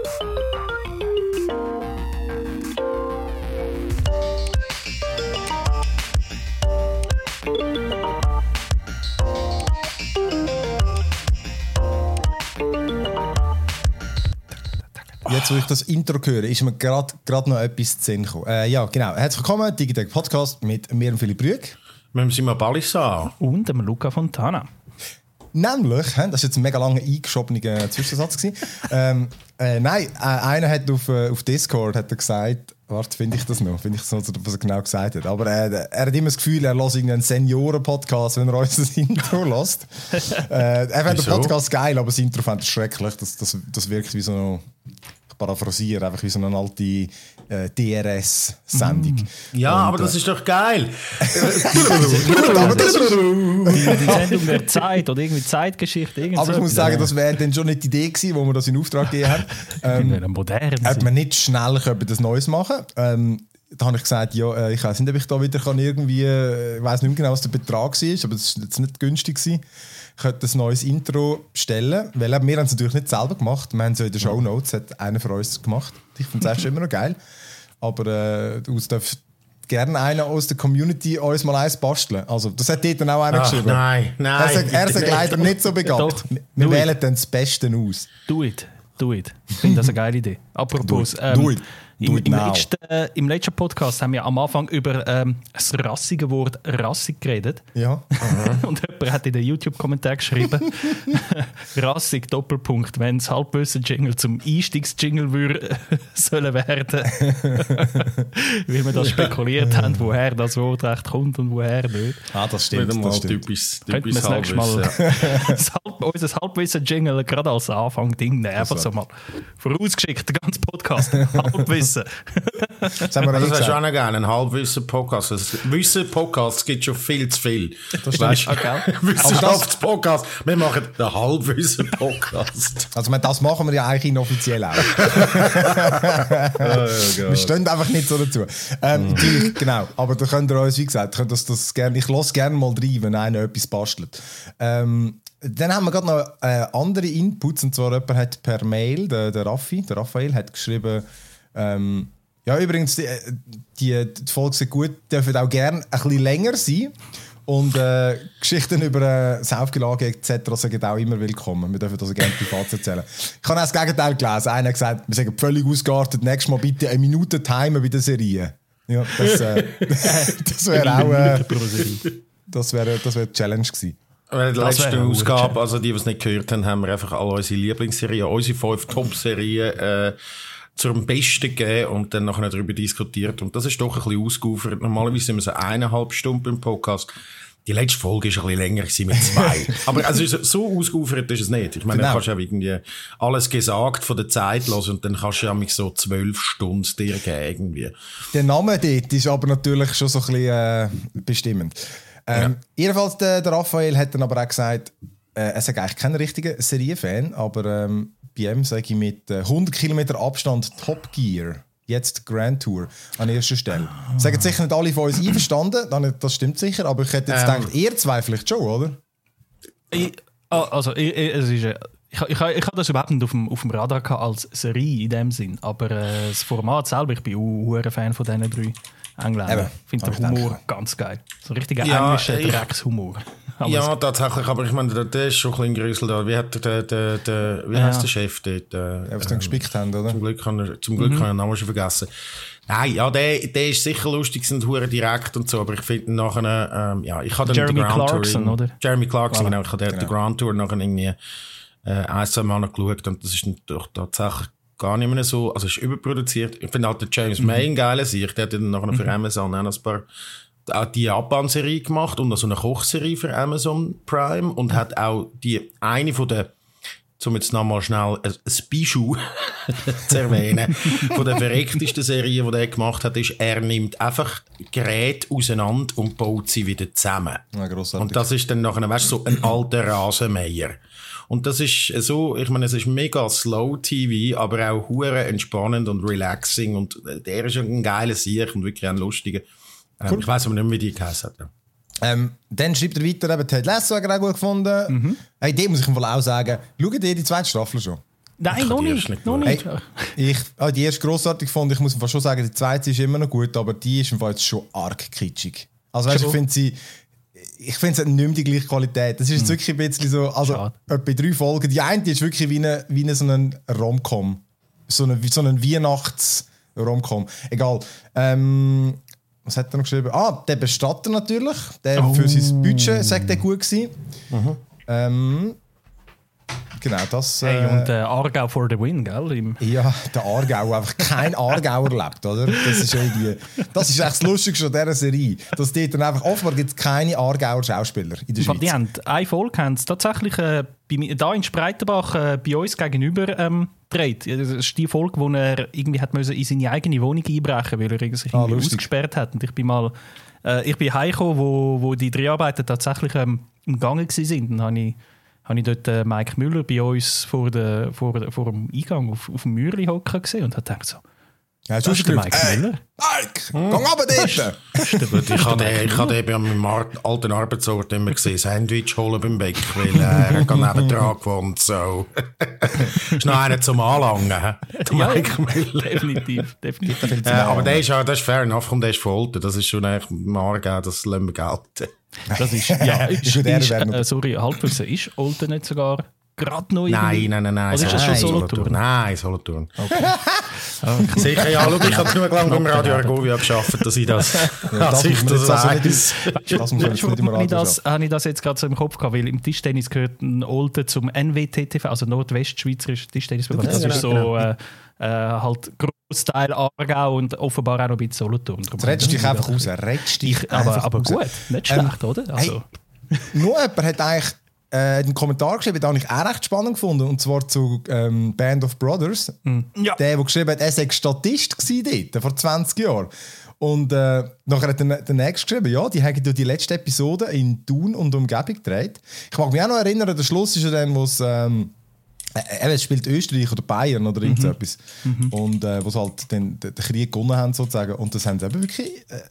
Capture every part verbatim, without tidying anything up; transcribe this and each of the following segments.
Jetzt, wo ich das Intro höre, ist mir gerade noch etwas zu Sinn gekommen. Äh, ja, genau. Herzlich willkommen, Digitech Podcast mit mir und Philipp Rüegg. Mit dem Simon Balissar. Und dem Luca Fontana. Nämlich, das war jetzt ein mega langer eingeschobener Zwischensatz. ähm, äh, nein, äh, einer hat auf, äh, auf Discord hat er gesagt, warte, finde ich das noch? Finde ich das noch, was er genau gesagt hat? Aber äh, er hat immer das Gefühl, er hört einen Senioren-Podcast, wenn er uns das Intro hört. äh, er findet den Podcast geil, aber das Intro fand er schrecklich. Das, das, das wirkt wie so eine, ich paraphrasiere, einfach wie so eine alte äh, D R S-Sendung. Mm. Ja, und, aber das äh, ist doch geil. die, die Sendung der Zeit oder irgendwie Zeitgeschichte. Irgend aber so ich muss sagen, das wäre dann schon nicht die Idee gewesen, wo wir das in Auftrag gegeben haben. Ähm, modern ob man nicht schnell etwas Neues machen ähm, da habe ich gesagt, ja, ich weiß nicht, ob ich da wieder kann irgendwie, ich weiß nicht mehr genau, was der Betrag war, aber das war jetzt nicht günstig gewesen. Ich könnte ein neues Intro bestellen, weil wir haben es natürlich nicht selber gemacht. Wir haben es ja in den Shownotes, hat einer von uns gemacht. Ich finde es immer noch geil. Aber äh, du darfst gerne einer aus der Community uns mal eins basteln. Also, das hat dort dann auch einer Ach, geschrieben. Nein, nein. Er sagt, er sagt leider nicht so begabt. Doch, wir wählen dann das Beste aus. Do it, do it. Ich finde das eine geile Idee. Apropos, do it. Ähm, Do it. Im, im, letzten, äh, Im letzten Podcast haben wir am Anfang über ähm, das rassige Wort rassig geredet. Ja. Und jemand hat in den YouTube-Kommentar geschrieben, rassig, Doppelpunkt, wenn es Halbwissen-Jingle zum Einstiegs-Jingle würde, sollen werden. Wie wir das spekuliert haben, woher das Wort recht kommt und woher nicht. Ah, das stimmt. Wieder mal das stimmt. typisch, Könnten typisch wir das nächste Mal Halbwissen. das Halb, unser Halbwissen-Jingle gerade als Anfang-Ding nehmen. Einfach so mal vorausgeschickt, den ganzen Podcast. Halbwissen. Das haben wir Das eh wäre schon gesagt. gerne ein Halbwissen-Podcast. Wissen-Podcasts gibt schon viel zu viel. Das Weißt stimmt. Okay. Wissenschaftspodcast. Wir machen den Halbwissen-Podcast. Also das machen wir ja eigentlich inoffiziell auch. Wir stehen einfach nicht so dazu. Ähm, mm. Genau, aber da könnt ihr uns, wie gesagt, könnt das, das gerne, ich lasse gerne mal rein, wenn einer etwas bastelt. Ähm, dann haben wir gerade noch äh, andere Inputs, und zwar jemand hat per Mail, der, der Raffi, der Raphael hat geschrieben, ähm, ja übrigens, die, die, die Folge sind gut, dürfen auch gerne ein bisschen länger sein. Und äh, Geschichten über äh, Saufgelage et cetera sind auch immer willkommen. Wir dürfen das gerne privat erzählen. Ich habe auch das Gegenteil gelesen. Einer hat gesagt, wir sind völlig ausgeartet, nächstes Mal bitte eine Minute Timer bei der Serie. Ja, das äh, das wäre auch äh, das wäre das wär die Challenge gewesen. In der letzten Ausgabe, also die, die es nicht gehört haben, haben wir einfach alle unsere Lieblingsserien, unsere fünf Top-Serien äh, zum Besten gegeben und dann nachher darüber diskutiert. Und das ist doch ein bisschen ausgeufert. Normalerweise sind wir so eineinhalb Stunden im Podcast. Die letzte Folge war ein bisschen länger gewesen mit zwei. Aber also so ausgeufert ist es nicht. Ich meine, genau. Du kannst ja irgendwie alles gesagt von der Zeit hören und dann kannst du ja so zwölf Stunden dir geben irgendwie. Der Name dort ist aber natürlich schon so ein bisschen äh, bestimmend. Ähm, ja. Jedenfalls, der, der Raphael hat dann aber auch gesagt, äh, er sei eigentlich kein richtiger Serienfan, aber ähm, bei ihm sage ich mit äh, hundert Kilometer Abstand Top Gear, jetzt Grand Tour an erster Stelle. Ah. Sagen sicher nicht alle von uns einverstanden, das stimmt sicher, aber ich hätte jetzt ähm. gedacht, ihr zwei vielleicht schon, oder? Ich, also, ich, ich, es ist, ich, ich, ich habe das überhaupt nicht auf dem, auf dem Radar gehabt als Serie in dem Sinn, aber äh, das Format selber, ich bin auch ein Fan von diesen drei Engländer. Ich finde den Humor denke. ganz geil. So ein richtiger ja, englischer Dreckshumor. Ja, tatsächlich, aber ich meine, der, der ist schon ein bisschen gruselig da. Wie, hat der, der, der, wie ja. heißt der Chef dort? Äh, ja, was dann gespickt haben, oder? Zum Glück kann er, zum Glück mhm. kann ich den Namen schon vergessen. Nein, ja, der, der ist sicher lustig, sind hure direkt und so, aber ich finde nachher, ähm, ja, ich habe dann Jeremy den Grand Clarkson, Tour, oder? Jeremy Clarkson, voilà. genau, ich habe genau. den Grand Tour nachher irgendwie, äh, ein, zwei Mal geschaut und das ist doch tatsächlich gar nicht mehr so, also es ist überproduziert. Ich finde halt der James mhm. May ein geiler Sieg, der hat dann nachher mhm. für Amazon auch noch ein paar, auch die Japan-Serie gemacht und noch so eine Kochserie für Amazon Prime und mhm. hat auch die, eine von der, um jetzt nochmal schnell ein, ein Bijou zu erwähnen, von der verrecktesten Serie, die er gemacht hat, ist, er nimmt einfach Geräte auseinander und baut sie wieder zusammen. Ja, und das ist dann nachher, weißt du, so ein alter Rasenmäher. Und das ist so, ich meine, es ist mega Slow-T V, aber auch hure entspannend und relaxing. Und der ist ein geiler Sieg und wirklich ein lustiger. Ähm, cool. Ich weiss aber nicht mehr, wie die geheißen hat. Ähm, dann schreibt er weiter, eben Ted Lasso auch gut gefunden. Mhm. Hey, dem muss ich im Fall auch sagen, schaut ihr die zweite Staffel schon? Nein, noch nicht. nicht. Noch nicht. Hey, Ich, ah, die erste grossartig fand, ich muss fast schon sagen, die zweite ist immer noch gut, aber die ist im Fall jetzt schon arg kitschig. Also weißt, ich finde sie, ich finde es nicht mehr die gleiche Qualität. Das ist jetzt hm. wirklich ein bisschen so, also etwa drei Folgen. Die eine die ist wirklich wie eine, wie eine so ein Rom-Com. So eine, so ein Weihnachts-Rom-Com. Egal. Ähm, was hat er noch geschrieben? Ah, der Bestatter natürlich. Der oh. Für sein Budget sagt er gut gewesen. Mhm. Ähm, Genau, das... Äh, hey, und äh, Aargau for the win, gell? Im ja, der Aargau, einfach kein Aargauer lebt, oder? Das ist irgendwie... Das ist echt das Lustigste an dieser Serie. Dass dort dann einfach... Offenbar gibt es keine Aargauer Schauspieler in der Schweiz. Die haben eine Folge haben sie tatsächlich äh, bei, da in Spreitenbach äh, bei uns gegenüber ähm, gedreht. Das ist die Folge, wo er irgendwie hat müssen in seine eigene Wohnung einbrechen musste, weil er sich irgendwie ah, ausgesperrt hat. Und ich bin mal... Äh, ich bin heimgekommen, wo, wo die Dreharbeiten tatsächlich ähm, im Gange waren. Dann habe ich... habe ich dort äh, Mike Müller bei uns vor, der, vor, der, vor dem Eingang auf, auf dem Mürli hocken gesehen und hat gedacht so, ja, das ist der Mike ey, Müller. Mike, hm. geh runter dort! Ich habe den bei meinem alten Arbeitsort immer gesehen, Sandwich holen beim Bäck, weil äh, er kann nebendran gewohnt. So. Ist noch einer zum Anlangen, der ja, Mike Müller. Definitiv, definitiv. Äh, aber der ist, das ist fair enough, und der ist veraltet. Das ist schon eigentlich im Aargau, das lassen wir gelten. Das ist, ja, ist, ist, äh, sorry, Halbwissen, ist Olten nicht sogar gerade noch Nein, nein, nein, nein. Also ist das schon Solothurn? Nein, Solothurn. Okay. Okay. Sicher, ja, schau, ich habe genug lange beim Radio Argovia gearbeitet, dass ich das, ja, das, ich das weiß. Das muss ich nicht immer das, habe ich das jetzt gerade so im Kopf gehabt, weil im Tischtennis gehört ein Olten zum N W T T V, also Nordwestschweizerisch Tischtennisverband. Das ist so äh, äh, halt Großteil Aargau und offenbar auch noch ein bisschen Solothurn. Jetzt redest du dich einfach raus, redest dich aber, aber gut, nicht schlecht, ähm, oder? Also. Hey, nur jemand hat eigentlich äh, einen Kommentar geschrieben, den habe ich auch recht spannend gefunden, und zwar zu ähm, Band of Brothers. Mhm. Ja. Der, der geschrieben hat, er sei Statist gewesen dort, vor zwanzig Jahren. Und äh, nachher hat der, der Nächste geschrieben, ja, die haben durch die letzte Episode in Thun und Umgebung gedreht. Ich mag mich auch noch erinnern, der Schluss ist ja dann, wo es... Ähm, Äh, es spielt Österreich oder Bayern oder irgend so etwas. Mhm. Und äh, wo sie halt den, den Krieg gewonnen haben, sozusagen. Und das haben sie eben wirklich,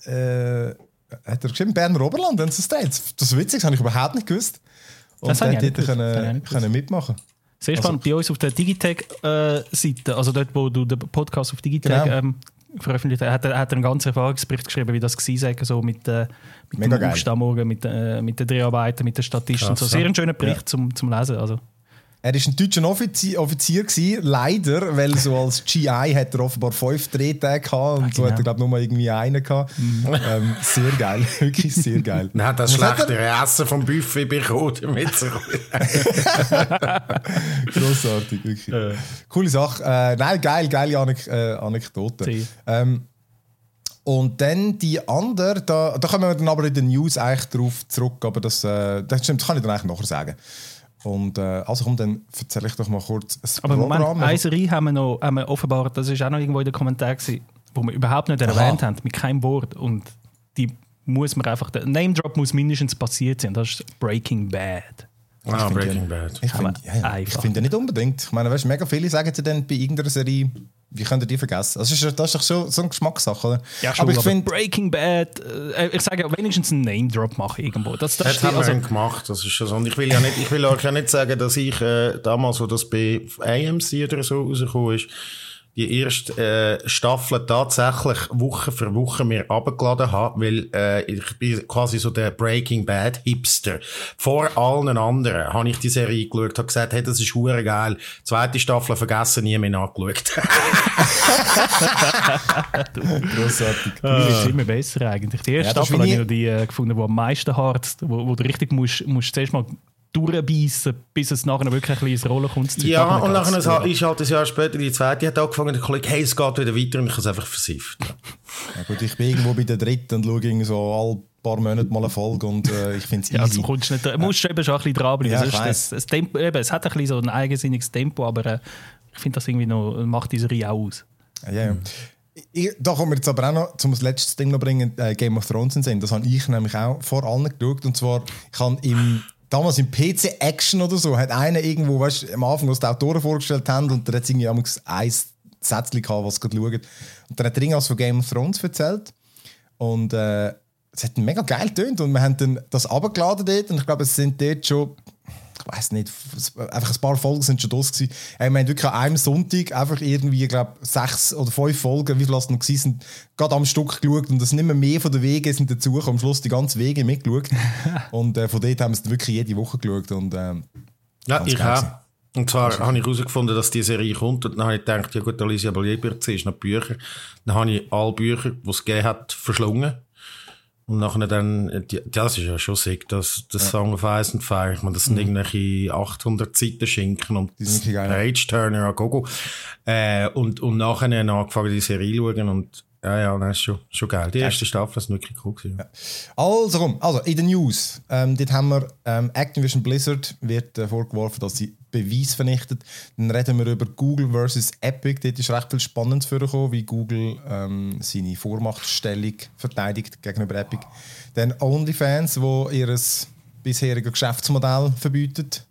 äh, äh, hat er geschrieben, Berner Oberland, haben sie das gedreht. Das ist witzig, das habe ich überhaupt nicht gewusst. Und das dann hätte ich können, können mitmachen. Sehr spannend, also, bei uns auf der Digitech-Seite, äh, also dort, wo du den Podcast auf Digitech genau. ähm, veröffentlicht hast, hat er, hat er einen ganzen Erfahrungsbericht geschrieben, wie das war, so mit, äh, mit dem Aufstehen mit, äh, mit den Dreharbeiten, mit den Statisten. So. Sehr ein schöner Bericht ja. zum, zum Lesen. Also. Er war ein deutscher Offizier, Offizier gewesen, leider, weil so als G I hat er offenbar fünf Drehtage gehabt und Ach, so genau. hat er, glaube ich, nur irgendwie einen gehabt. Mhm. Ähm, sehr geil, wirklich sehr geil. Dann hat er schlechtere Essen vom Buffet bekommen, damit grossartig, wirklich. Ja. Coole Sache. Äh, nein, geil, geile Anek- äh, Anekdote. Ähm, und dann die andere, da, da kommen wir dann aber in den News eigentlich drauf zurück, aber das, äh, das, stimmt, das kann ich dann eigentlich nachher sagen. Und äh, also komm, dann erzähle ich doch mal kurz ein Aber Programm. Moment, eine Serie haben wir noch haben wir offenbar, das ist auch noch irgendwo in den Kommentaren gewesen, wo wir überhaupt nicht Aha. erwähnt haben, mit keinem Wort. Und die muss man einfach, der Name-Drop muss mindestens passiert sein. Das ist Breaking Bad. Ah, Breaking ja, Bad. Ich finde ja, ja. find nicht unbedingt. Ich meine, weißt, mega viele sagen sie dann bei irgendeiner Serie, wie könnt ihr die vergessen? Das ist, das ist doch so, so eine Geschmackssache, oder? Ja, schon, aber ich finde Breaking Bad, äh, ich sage wenigstens einen Name-Drop machen irgendwo. Das, das, das haben wir also, gemacht, das ist schon so. Und ich will ja nicht, ich will euch ja nicht sagen, dass ich äh, damals, wo das bei A M C oder so rausgekommen ist, die erste äh, Staffel tatsächlich Woche für Woche mir runtergeladen habe, weil äh, ich bin quasi so der Breaking Bad Hipster. Vor allen anderen habe ich die Serie geschaut, habe gesagt, hey, das ist hure geil. Zweite Staffel vergessen, nie mehr nachgeschaut. Grossartig. Die ist immer besser eigentlich. Die erste ja, Staffel habe ich noch die äh, gefunden, die am meisten hart, wo, wo du richtig musst, musst zuerst mal durchbeissen, bis es nachher wirklich ein bisschen ins Rollen kommt. Ja, nachher und nachher ja. ist halt ein Jahr später die zweite hat angefangen, der Kollege, hey, es geht wieder weiter und ich habe es einfach versifft. Ja gut, ich bin irgendwo bei der dritten und schaue so alle paar Monate mal eine Folge und äh, ich finde es easy. Ja, du kommst nicht, musst du eben schon ein bisschen dranbleiben. Ja, das, das Tempo, eben, es hat ein bisschen so ein eigensinniges Tempo, aber äh, ich finde das irgendwie noch, macht diese Reihe aus. Ja, ja. Ich, da kommen wir jetzt aber auch noch zum letzten Ding noch bringen, äh, Game of Thrones in Sinn. Das habe ich nämlich auch vor allen geschaut, und zwar, ich habe im damals im P C Action oder so, hat einer irgendwo, weißt du, am Anfang, was die Autoren vorgestellt haben, und der hat irgendwie ein Sätzchen gehabt, was gerade schaut. Und dann hat er irgendwas von Game of Thrones erzählt. Und äh, es hat mega geil getönt. Und wir haben dann das runtergeladen dort. Und ich glaube, es sind dort schon, ich ich weiß nicht, einfach ein paar Folgen sind schon das gewesen. Ich meine, wirklich an einem Sonntag einfach irgendwie, ich glaube, sechs oder fünf Folgen, wie viel es noch gewesen sind, gerade am Stück geschaut und das nicht mehr mehr von den Wegen sind dazu, am Schluss die ganzen Wege mitgeschaut. Und äh, von dort haben wir es wirklich jede Woche geschaut. Und, äh, ja, ich auch. Und zwar habe ich herausgefunden, dass die Serie kommt und dann habe ich gedacht, ja gut, Alicia Baliebert ist noch Bücher. Dann habe ich alle Bücher, die es gegeben hat, verschlungen. Und nachher dann, ja, das ist ja schon sick, das, das ja. Song of Ice and Fire. Ich meine, das sind mhm. irgendwelche achthundert Seiten Schinken und Page-Turner an Gogo. Äh, und, und nachher dann angefangen, die Serie zu schauen und ja, ja, das ist schon, schon geil. Die erste Staffel ist wirklich cool gewesen. Ja. Also, also, in den News. Ähm, dort haben wir ähm, Activision Blizzard wird äh, vorgeworfen, dass sie Beweis vernichtet. Dann reden wir über Google versus Epic. Dort ist recht viel Spannendes vorgekommen, wie Google ähm, seine Vormachtstellung verteidigt gegenüber Epic. Dann OnlyFans, wo ihr bisheriges Geschäftsmodell verbietet.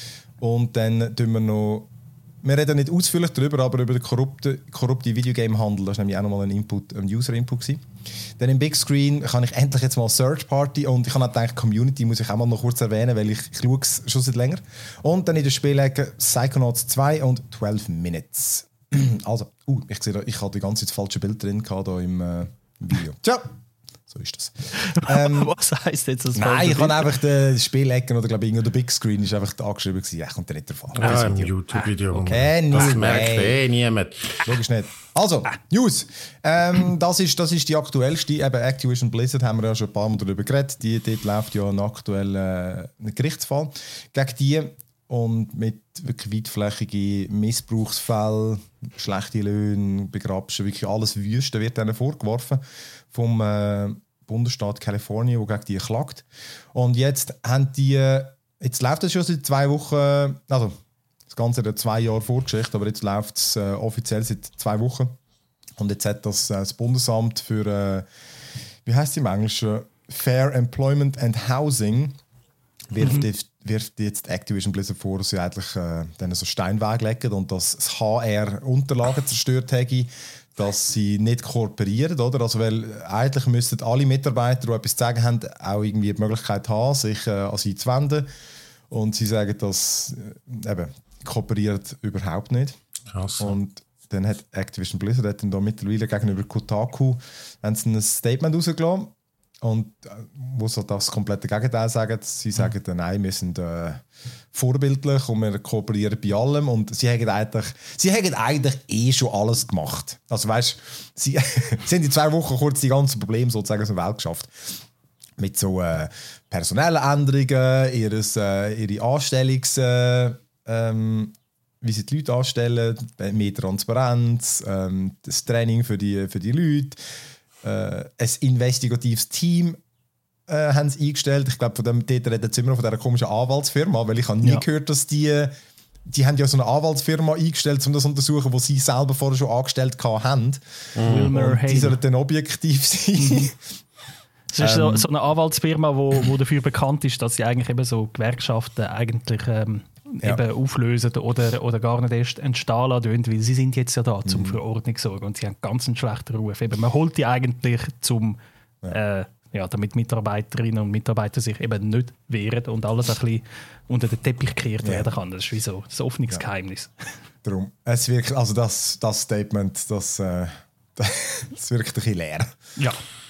Und dann tun wir noch Wir reden nicht ausführlich darüber, aber über den korrupten, korrupten Videogame-Handel. Das war nämlich auch nochmal ein Input, ein User-Input gewesen. Dann im Big Screen kann ich endlich jetzt mal Search Party und ich habe auch gedacht, Community muss ich auch mal noch kurz erwähnen, weil ich, ich schaue es schon seit länger. Und dann in der Spielecke Psychonauts zwei und zwölf Minutes. Also, uh, ich sehe da, ich hatte die ganze Zeit das falsche Bild drin gehabt, da im äh, Video. Tja! So ist das. Ähm, Was heisst jetzt das? Nein, ich habe einfach den Spielecken oder glaube ich, der Big Screen ist einfach angeschrieben gewesen. Ja, kommt der nicht davon. Ja, im YouTube-Video. Okay, das merkt eh niemand. Logisch nicht. Also, News. Ähm, das, ist, das ist die aktuellste. Eben Activision Blizzard haben wir ja schon ein paar Mal darüber geredet. Die, dort läuft ja ein aktueller äh, Gerichtsfall gegen die. Und mit wirklich weitflächigen Missbrauchsfällen, schlechte Löhne, Begrabschen, wirklich alles Wüste wird ihnen vorgeworfen vom äh, Bundesstaat Kalifornien, der gegen die klagt. Und jetzt haben die, jetzt läuft das schon seit zwei Wochen, also das Ganze hat zwei Jahre Vorgeschichte, aber jetzt läuft es äh, offiziell seit zwei Wochen. Und jetzt hat das, äh, das Bundesamt für, äh, wie heißt es im Englischen, Fair Employment and Housing, wirft, mhm. die, wirft jetzt Activision Blizzard vor, dass sie eigentlich äh, dann so Steinweg legen und dass das H R Unterlagen zerstört hätte, dass sie nicht kooperieren, oder? Also, weil eigentlich müssten alle Mitarbeiter, die etwas zu sagen haben, auch irgendwie die Möglichkeit haben, sich äh, an sie zu wenden. Und sie sagen, dass äh, eben, kooperiert überhaupt nicht. Krass. Und dann hat Activision Blizzard hat dann da mittlerweile gegenüber Kotaku haben sie ein Statement rausgelassen. Und äh, wo sie das komplette Gegenteil sagen, sie sagen dann, nein, wir sind äh, vorbildlich und wir kooperieren bei allem und sie haben eigentlich, sie haben eigentlich eh schon alles gemacht. Also weißt, sie, sie haben in zwei Wochen kurz die ganzen Probleme sozusagen aus der Welt geschafft. Mit so äh, personellen Änderungen, ihres, äh, ihre Anstellungs... Äh, ähm, wie sie die Leute anstellen, mehr Transparenz, ähm, das Training für die, für die Leute. Äh, ein investigatives Team äh, haben sie eingestellt. Ich glaube, von dem dort reden sie immer noch von dieser komischen Anwaltsfirma, weil ich habe nie ja. gehört, dass die, die haben ja so eine Anwaltsfirma eingestellt, um das zu untersuchen, die sie selber vorher schon angestellt haben. Mhm. Und die sollen dann objektiv sein. Mhm. Es ist ähm, so, so eine Anwaltsfirma, wo, wo dafür bekannt ist, dass sie eigentlich eben so Gewerkschaften eigentlich ähm, ja. eben auflösen oder, oder gar nicht erst entstehen lassen, weil sie sind jetzt ja da, zum mhm. für Ordnung zu sorgen und sie haben ganz einen schlechten Ruf. Eben, man holt die eigentlich, zum, ja. Äh, ja, damit Mitarbeiterinnen und Mitarbeiter sich eben nicht wehren und alles ein bisschen unter den Teppich gekehrt ja. werden kann. Das ist wie so das Öffnungsgeheimnis. Ja. Darum, es wirkt, also das, das Statement, das, äh, das wirkt ein bisschen leer. Ja.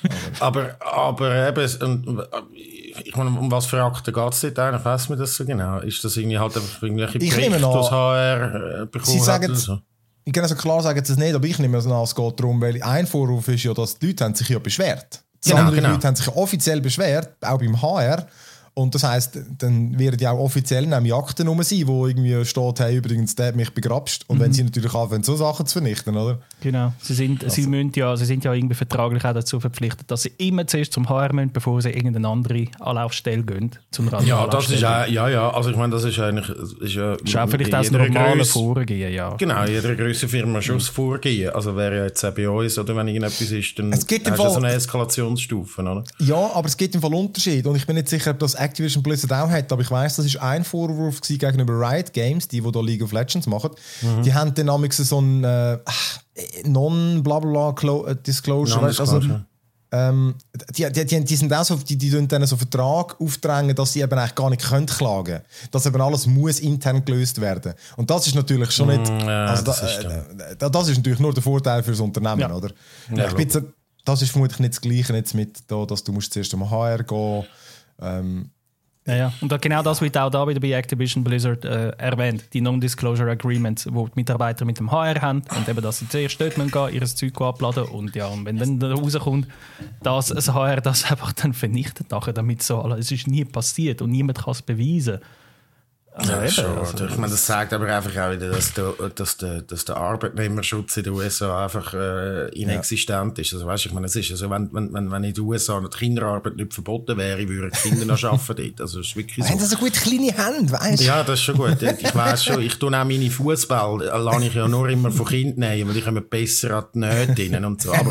aber, aber eben, ich meine, um was für Akten geht es dort eigentlich? Weiss man das so genau? Ist das irgendwie halt einfach irgendwelche Berichte, das H R äh, bekommen Sie hat oder so? Ich kann also klar sagen, es nicht, aber ich nehme es an, es geht darum, weil ein Vorwurf ist ja, dass die Leute haben sich ja beschwert. Die genau, anderen genau. Leute haben sich ja offiziell beschwert, auch beim H R. Und das heisst, dann werden ja auch offiziell nämlich Akten rum sein, wo irgendwie steht, hey, übrigens, der hat mich begrapscht. Und mhm. wenn sie natürlich anfangen, so Sachen zu vernichten, oder? Genau. Sie sind, also. sie, müssen ja, sie sind ja irgendwie vertraglich auch dazu verpflichtet, dass sie immer zuerst zum H R müssen, bevor sie irgendeine andere Anlaufstelle gehen. Zum ja, das ist auch, ja, ja. Also ich meine, das ist eigentlich... Ist ja, ist auch vielleicht das normale Vorgehen, ja. Genau, jede größere Firma schon das Vorgehen. Also wäre ja jetzt auch bei uns, oder wenn irgendetwas ist, dann hast du so eine Eskalationsstufe, oder? Ja, aber es gibt im Fall Unterschied. Und ich bin nicht sicher, ob das Activision Blizzard auch hat, aber ich weiss, das war ein Vorwurf gegenüber Riot Games, die, die da League of Legends machen. Mhm. Die haben dann so ein äh, Non-Blablabla-Disclosure. Non also, ähm, die, die, die, die sind auch so, die, die tun dann so einen Vertrag aufdrängen, dass sie eben eigentlich gar nicht können klagen. Dass eben alles muss intern gelöst werden. Und das ist natürlich schon nicht, mm, ja, also das, da, ist äh, das ist natürlich nur der Vorteil für das Unternehmen, ja. oder? Ja, ich bin so, das ist vermutlich nicht das Gleiche jetzt mit, da, dass du musst zuerst um H R gehen. Ähm, Ja, ja. Und da, genau das wird auch da wieder bei Activision Blizzard äh, erwähnt. Die Non-Disclosure Agreements, wo die Mitarbeiter mit dem H R haben und eben, dass sie zuerst dort gehen, ihr Zeug abladen und ja, und wenn dann rauskommt, dass das H R das einfach dann vernichtet nachher, damit so, es ist nie passiert und niemand kann es beweisen. Also ja, eben, schon. also, Ich meine, das sagt aber einfach auch wieder, dass der, dass der, dass der Arbeitnehmerschutz in den U S A einfach äh, inexistent ja. ist. Also, weißt, ich meine, es ist also, wenn, wenn, wenn in den U S A die Kinderarbeit nicht verboten wäre, würden die Kinder noch arbeiten dort. Also, das ist wirklich so. Haben sie so gut kleine Hände, weißt du? Ja, das ist schon gut. Ich weiss schon, ich tue auch meine Fußball, lasse ich ja nur immer von Kindern nehmen, weil die kommen besser an die Nähte rein und so. Aber,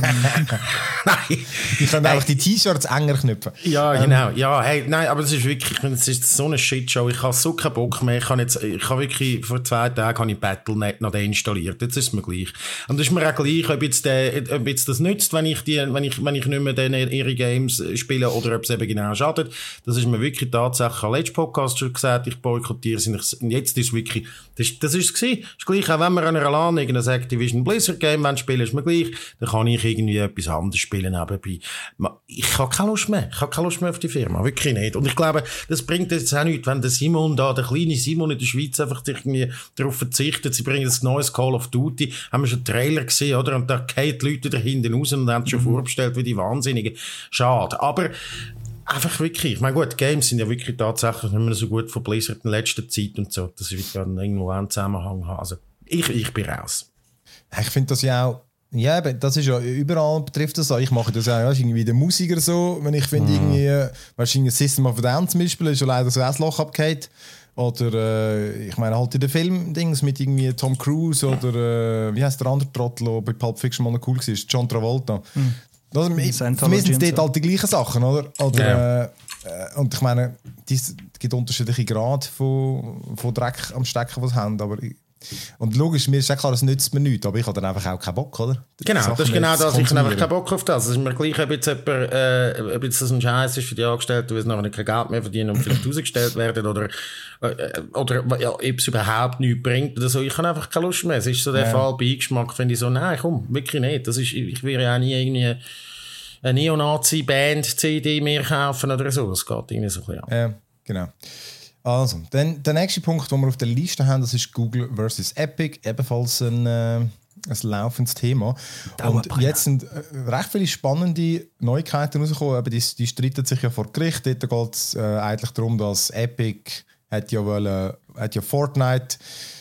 nein. Die können einfach die T-Shirts enger knüpfen. Ja, genau. Ja, hey, nein, aber das ist wirklich, es ist so eine Shitshow. Ich habe so keinen Bock mehr. Ich habe jetzt, ich habe wirklich, vor zwei Tagen habe ich Battle punkt net noch deinstalliert. Jetzt ist es mir gleich. Und es ist mir auch gleich, ob jetzt, der, ob jetzt das nützt, wenn ich die, wenn ich, wenn ich nicht mehr denen ihre Games spiele oder ob es eben genau schadet. Das ist mir wirklich tatsächlich, ich habe letzten Podcast schon gesagt, ich boykottiere es. Und jetzt ist es wirklich, das, das ist es gewesen. Das ist gleich, auch wenn wir an einer LAN irgendein Activision Blizzard Game spielen, ist mir gleich, dann kann ich irgendwie etwas anderes spielen nebenbei. Ich habe keine Lust mehr. Ich habe keine Lust mehr auf die Firma. Wirklich nicht. Und ich glaube, das bringt jetzt auch nichts, wenn der Simon da, der kleine Simon in der Schweiz einfach irgendwie darauf verzichtet. Sie bringen ein neues Call of Duty. Haben wir schon einen Trailer gesehen, oder? Und da gehen die Leute da hinten raus und haben schon mhm. vorgestellt, wie die Wahnsinnigen. Schade. Aber einfach wirklich, ich meine, gut, Games sind ja wirklich tatsächlich nicht mehr so gut von Blizzard in letzter Zeit und so. Das wird dann irgendwo einen Zusammenhang haben. Also, ich, ich bin raus. Ich finde das ja auch, ja, das ist ja, überall betrifft das so. Ich mache das auch, ja, ist irgendwie der Musiker so, wenn ich finde, mm. irgendwie, weißt du, System of a Down zum Beispiel, ist ja leider so ein Loch abgehakt. Oder, äh, ich meine, halt in den Film-Dings mit irgendwie Tom Cruise oder, äh, wie heißt der andere Trottel, der bei Pulp Fiction mal noch cool war, John Travolta. Mm. Das, zumindest sind dort halt die gleichen Sachen, oder? oder yeah. äh, und ich meine, es gibt unterschiedliche Grade von, von Dreck am Stecken, die sie haben, aber ich, und logisch, mir ist ja klar, das nützt mir nichts, aber ich habe dann einfach auch keinen Bock, oder? Genau, Sachen das ist genau das, ich habe einfach keinen Bock auf das. Es ist mir gleich, ob jetzt, jemand, äh, ob jetzt das ein Scheiß ist für die Angestellten, weil sie nachher kein Geld mehr verdienen und vielleicht rausgestellt werden oder, äh, oder ja, ob es überhaupt nichts bringt oder so. Ich habe einfach keine Lust mehr. Es ist so der ja. Fall, bei Geschmack finde ich so, nein, komm, wirklich nicht. Das ist, ich würde ja auch nie irgendwie eine Neonazi-Band-C D mehr kaufen oder so. Das geht irgendwie so ein bisschen an. Ja, genau. Also, dann der nächste Punkt, den wir auf der Liste haben, das ist Google versus Epic, ebenfalls ein, äh, ein laufendes Thema. Und jetzt sind äh, recht viele spannende Neuigkeiten rausgekommen. Die, die streiten sich ja vor Gericht. Dort geht es äh, eigentlich darum, dass Epic hat ja, wollen, hat ja Fortnite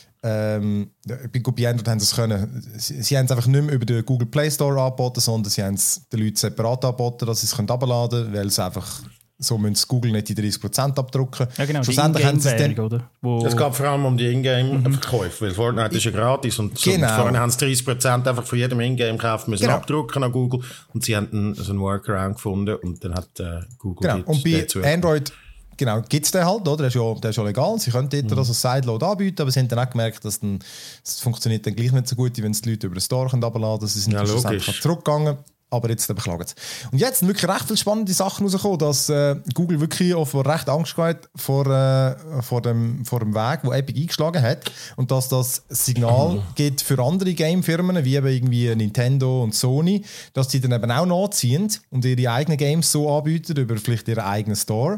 ähm, bei Android haben sie es können. Sie, sie haben es einfach nicht mehr über den Google Play Store angeboten, sondern sie haben es den Leuten separat angeboten, dass sie es herunterladen können, weil es einfach so müssen sie Google nicht die dreißig Prozent abdrucken. Ja, genau, schlussendlich haben sie es dann, oder? Wo es geht vor allem um die Ingame-Verkäufe, weil Fortnite ist ja gratis und genau. so, vorhin haben sie dreißig Prozent einfach von jedem Ingame-Kauf müssen genau. abdrucken an Google und sie haben einen, so einen Workaround gefunden und dann hat äh, Google genau. Und bei Android genau, gibt es den halt, oder? Der ist ja, der ist ja legal. Sie können dort mhm. das als Sideload anbieten, aber sie haben dann auch gemerkt, dass dann, das funktioniert dann gleich nicht so gut, wie wenn es die Leute über den Store herunterladen können. Sie sind ja, schlussendlich zurückgegangen. Aber jetzt beklagen sie. Und jetzt sind wirklich recht viele spannende Sachen rausgekommen, dass äh, Google wirklich offenbar recht Angst hat vor, äh, vor, dem, vor dem Weg, den Epic eingeschlagen hat. Und dass das Signal gibt für andere Game-Firmen, wie eben irgendwie Nintendo und Sony, dass sie dann eben auch nachziehen und ihre eigenen Games so anbieten, über vielleicht ihren eigenen Store.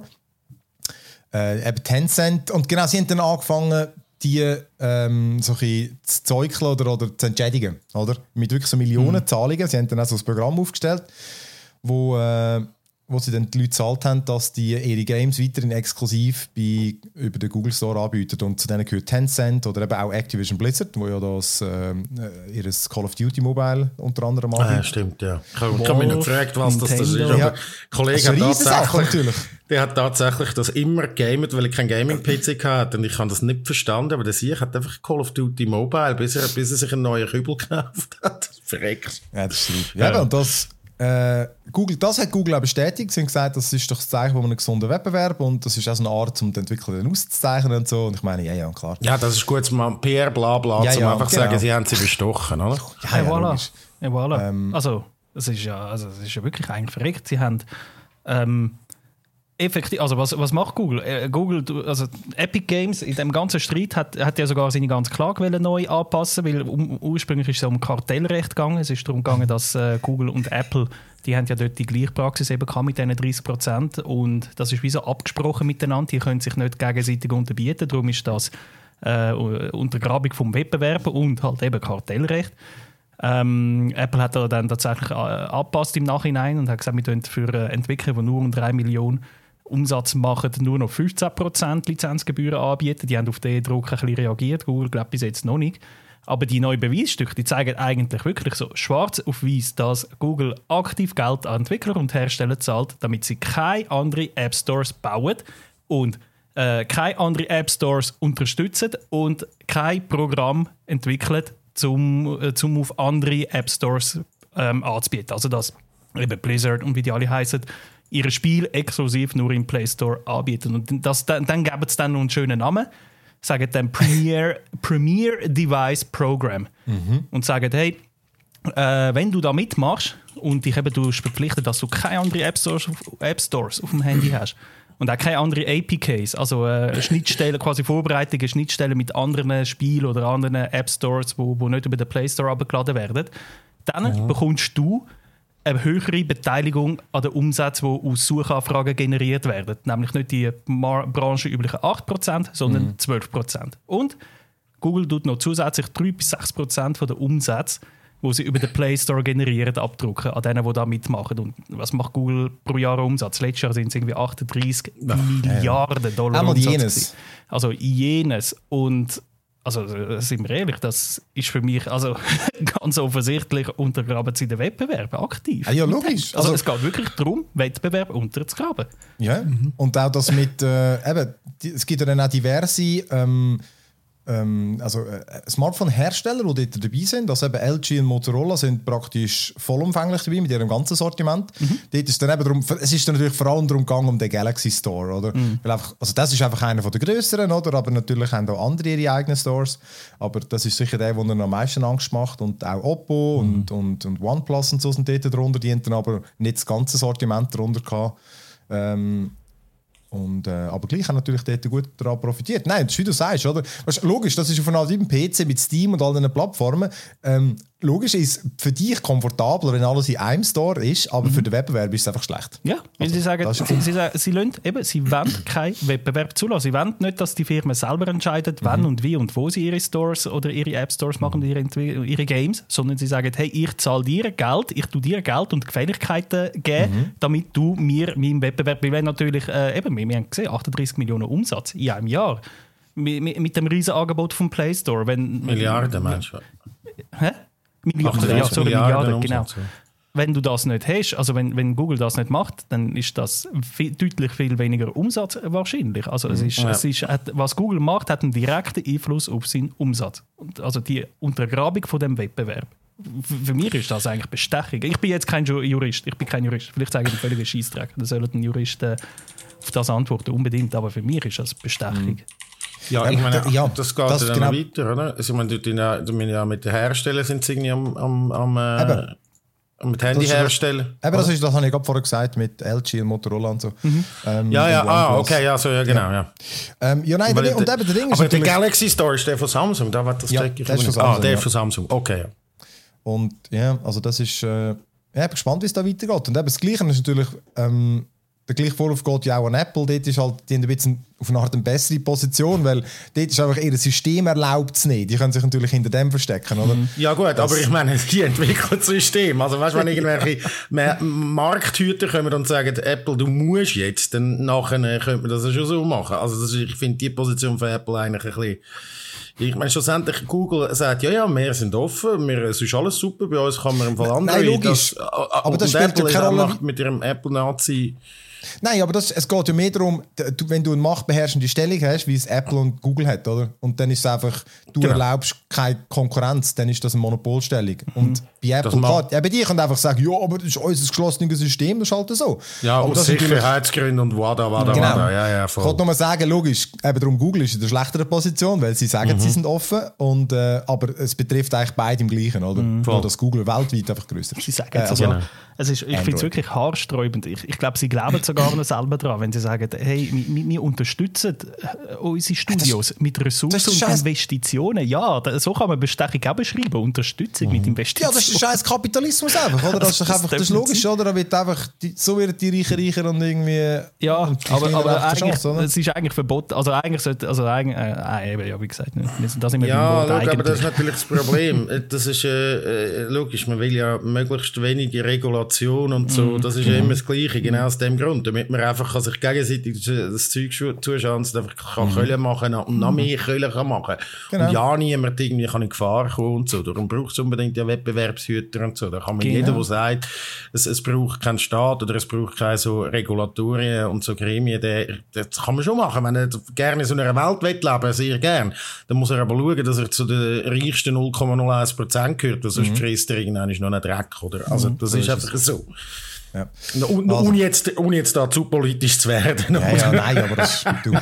Äh, eben Tencent. Und genau, sie haben dann angefangen, die ähm, so ein zu zeugeln oder, oder zu entschädigen. Oder? Mit wirklich so Millionenzahlungen. Mhm. Sie haben dann auch so ein Programm aufgestellt, wo, äh, wo sie dann die Leute gezahlt haben, dass die ihre Games weiterhin exklusiv bei, über den Google Store anbieten. Und zu denen gehört Tencent oder eben auch Activision Blizzard, wo ja das äh, ihr Call of Duty Mobile unter anderem anbietet. Ah, stimmt, ja. Ich habe wow. mich noch gefragt, was das, das ist. Aber ja. der Kollege hat tatsächlich, natürlich. Der hat tatsächlich das immer gegamet, weil er kein Gaming-P C hatte. Und ich habe das nicht verstanden, aber der Sieg hat einfach Call of Duty Mobile, bis er, bis er sich einen neuen Kübel gekauft hat. Verreckt. Ja, das stimmt. Ja, ja. Und das, äh, Google, das hat Google auch bestätigt. Sie haben gesagt, das ist doch das Zeichen von einem gesunden Wettbewerb und das ist auch so eine Art, um die Entwickler auszuzeichnen und so. Und ich meine, ja, ja, klar. Ja, das ist gut zum P R, bla, bla, ja, zum ja, einfach genau. sagen, sie haben sie bestochen, oder? Ja, ja, ja voilà. Ja, voilà. Ähm, also, Das ist ja, also, das ist ja wirklich eigentlich verreckt. Sie haben ähm, effektiv, also was, was macht Google? Äh, Google, also Epic Games in dem ganzen Streit hat, hat ja sogar seine ganze Klage neu anpassen, weil um, ursprünglich ist es um Kartellrecht gegangen. Es ist darum gegangen, dass äh, Google und Apple, die haben ja dort die gleiche Praxis eben gehabt mit diesen dreißig Prozent und das ist wie so abgesprochen miteinander. Die können sich nicht gegenseitig unterbieten, darum ist das äh, Untergrabung vom Wettbewerb und halt eben Kartellrecht. Ähm, Apple hat da dann tatsächlich äh, angepasst im Nachhinein und hat gesagt, wir können für äh, Entwickler, die nur um drei Millionen Umsatz machen, nur noch fünfzehn Prozent Lizenzgebühren anbieten. Die haben auf den Druck ein bisschen reagiert. Google glaubt bis jetzt noch nicht. Aber die neuen Beweisstücke, die zeigen eigentlich wirklich so schwarz auf weiß, dass Google aktiv Geld an Entwickler und Hersteller zahlt, damit sie keine anderen App Stores bauen und äh, keine anderen App Stores unterstützen und kein Programm entwickeln, um äh, zum auf andere App Stores ähm, anzubieten. Also dass eben Blizzard und wie die alle heißen, ihre Spiele exklusiv nur im Play Store anbieten. Und das, dann, dann geben sie dann noch einen schönen Namen, sagen dann Premier, Premier Device Program mhm. und sagen, hey, äh, wenn du da mitmachst und dich eben du verpflichtet, dass du keine anderen App Stores, App Stores auf dem Handy hast und auch keine anderen A P Ks, also äh, Schnittstellen, quasi Vorbereitungen, Schnittstellen mit anderen Spielen oder anderen App Stores, wo, wo nicht über den Play Store abgeladen werden, dann mhm. bekommst du eine höhere Beteiligung an den Umsätzen, die aus Suchanfragen generiert werden. Nämlich nicht die mar- branchenüblichen acht Prozent, sondern mhm. zwölf Prozent. Und Google tut noch zusätzlich drei bis sechs Prozent der Umsätze, die sie über den Play Store generieren, abdrucken an denen, die da mitmachen. Und was macht Google pro Jahr Umsatz? Letztes Jahr sind es irgendwie achtunddreißig Ach, Milliarden ja. Dollar Einmal Umsatz. Jenes. Also jenes. Und also, sind wir ehrlich, das ist für mich also ganz offensichtlich untergraben sie den Wettbewerb aktiv. Ah, ja, logisch. Also, also es geht wirklich darum, Wettbewerb unterzugraben. Ja, mhm. und auch das mit, äh, eben, die, es gibt ja dann auch diverse ähm, ähm, also, äh, Smartphone-Hersteller, die dort dabei sind. Also eben L G und Motorola sind praktisch vollumfänglich dabei mit ihrem ganzen Sortiment. Mhm. Dort ist dann eben darum, es ist dann natürlich vor allem darum gegangen um den Galaxy Store. Oder? Mhm. Weil einfach, also das ist einfach einer der grösseren, oder? Aber natürlich haben auch andere ihre eigenen Stores. Aber das ist sicher der, der ihnen am meisten Angst macht. Und auch Oppo mhm. und, und, und OnePlus und so sind dort drunter. Die haben dann aber nicht das ganze Sortiment drunter gehabt. Ähm, Und, äh, aber gleich haben natürlich dort gut daran profitiert. Nein, das ist wie du sagst, oder? Weißt, logisch, das ist auf einem P C mit Steam und all diesen Plattformen. Ähm, logisch ist für dich komfortabler, wenn alles in einem Store ist, aber mhm. für den Wettbewerb ist es einfach schlecht. Ja, weil also, sie sagen, sie, sie, sagen sie, lassen, eben, sie wollen keinen Wettbewerb zulassen. Sie wollen nicht, dass die Firmen selber entscheiden, wann mhm. und wie und wo sie ihre Stores oder ihre App Stores machen, ihre, ihre Games, sondern sie sagen, hey, ich zahle dir Geld, ich tue dir Geld und Gefälligkeiten geben, mhm. damit du mir meinen Wettbewerb, wir wollen natürlich, äh, eben, wir haben gesehen, achtunddreißig Millionen Umsatz in einem Jahr. Mit, mit, mit dem riesen Angebot vom Play Store. Wenn, Milliarden, meinst du? Hä? Milliarden, ja, sorry, Milliarden, Milliarden genau. Umsatz, ja. Wenn du das nicht hast, also wenn, wenn Google das nicht macht, dann ist das viel, deutlich viel weniger Umsatz wahrscheinlich. Also es ist, ja. es ist, was Google macht, hat einen direkten Einfluss auf seinen Umsatz. Also die Untergrabung von dem Wettbewerb. Für mich ist das eigentlich Bestechung. Ich bin jetzt kein Jurist, ich bin kein Jurist. Vielleicht sage ich einen völligen Scheissdreck. Da sollten Juristen auf das antworten, unbedingt. Aber für mich ist das Bestechung. Ja, ich meine, ja, das geht das dann genau. weiter, oder? Also, ich meine, du, du, ja, mit den Herstellern sind sie irgendwie am, am, am äh, mit Handy herstellen. Eben, das, ist, das habe ich gerade vorher gesagt, mit L G und Motorola und so. Mhm. Ähm, ja, ja, ah, okay, ja, so, ja, genau, ja. Ja, ähm, ja nein, der, und eben der Ding ist aber der Galaxy Store ist der von Samsung, da wird das ja, der ist von Samsung, Ah, der ja. von Samsung, okay, ja. Und ja, also das ist, äh, ja, ich bin gespannt, wie es da weitergeht. Und eben das Gleiche ist natürlich, ähm, der gleiche Vorwurf geht ja auch an Apple. Dort ist halt, die haben ein bisschen auf eine Art eine bessere Position, weil dort ist einfach ihr System erlaubt es nicht. Die können sich natürlich hinter dem verstecken, oder? Ja gut, das aber ich meine, die entwickeln das System. Also weißt du, wenn irgendwelche Markthüter kommen und sagen, Apple, du musst jetzt, dann nachher könnte man das ja schon so machen. Also das ist, ich finde die Position von Apple eigentlich ein bisschen... Ich meine, schlussendlich, Google sagt, ja, ja, wir sind offen, wir, es ist alles super, bei uns kann man im Fall Android. Nein, logisch. Das, aber das und spielt Apple ja keine Rolle. Macht mit ihrem Apple-Nazi Nein, aber das, es geht ja mehr darum, du, wenn du eine machtbeherrschende Stellung hast, wie es Apple und Google hat, oder? Und dann ist es einfach, du genau. erlaubst keine Konkurrenz, dann ist das eine Monopolstellung. Mhm. Und bei Apple kann, ja, bei dir kann einfach sagen, ja, aber das ist unser geschlossenes System, das ist halt so. Ja, aber aus Sicherheitsgründen und wada, wada, genau. wada. Ja, ja, voll. Ich wollte nur mal sagen, logisch, eben darum, Google ist in der schlechteren Position, weil sie sagen, mhm. sie sind offen, und, äh, aber es betrifft eigentlich beide im Gleichen, oder? Mhm. Nur, dass Google weltweit einfach grösser ist. Sie sagen äh, also, genau. es ist, ich finde es wirklich haarsträubend. Ich, ich glaube, sie glauben sogar noch selber dran, wenn sie sagen, hey, wir, wir unterstützen unsere Studios das, mit Ressourcen und Investitionen. Ja, da, so kann man Bestechung auch beschreiben, Unterstützung mhm. mit Investitionen. Ja, das ist scheiß Kapitalismus einfach, oder? Das ist, einfach, das ist logisch, oder? Da wird einfach, die, so werden die Reichen reicher und irgendwie... Ja, und aber, aber eigentlich, Chance, es ist eigentlich verboten. Also eigentlich sollte, also eigentlich, äh, ja, wie gesagt, das sind wir ja, look, aber das ist natürlich das Problem. Das ist äh, logisch, man will ja möglichst wenige Regulation und so, mm, das ist ja mm. immer das Gleiche, genau aus dem Grund, damit man einfach kann sich gegenseitig das Zeug zuschauen und einfach kann mm. Köln machen und noch mehr Köln kann machen. Genau. Und ja, niemand irgendwie kann in Gefahr kommen und so, darum braucht es unbedingt ja Wettbewerbshüter und so, da kann man genau. jeder, der sagt, es, es braucht keinen Staat oder es braucht keine so Regulatorien und so Gremien, der, das kann man schon machen, wenn er gerne in so einer Welt leben, sehr gern, dann muss er aber schauen, dass er zu den reichsten null Komma null eins Prozent gehört, weil sonst mm. frisst er irgendwann noch einen Dreck, oder? Also das so ist, ist einfach so. Ja. Und, also, ohne, jetzt, ohne jetzt da zu politisch zu werden. Ja, ja, nein, aber das ist du.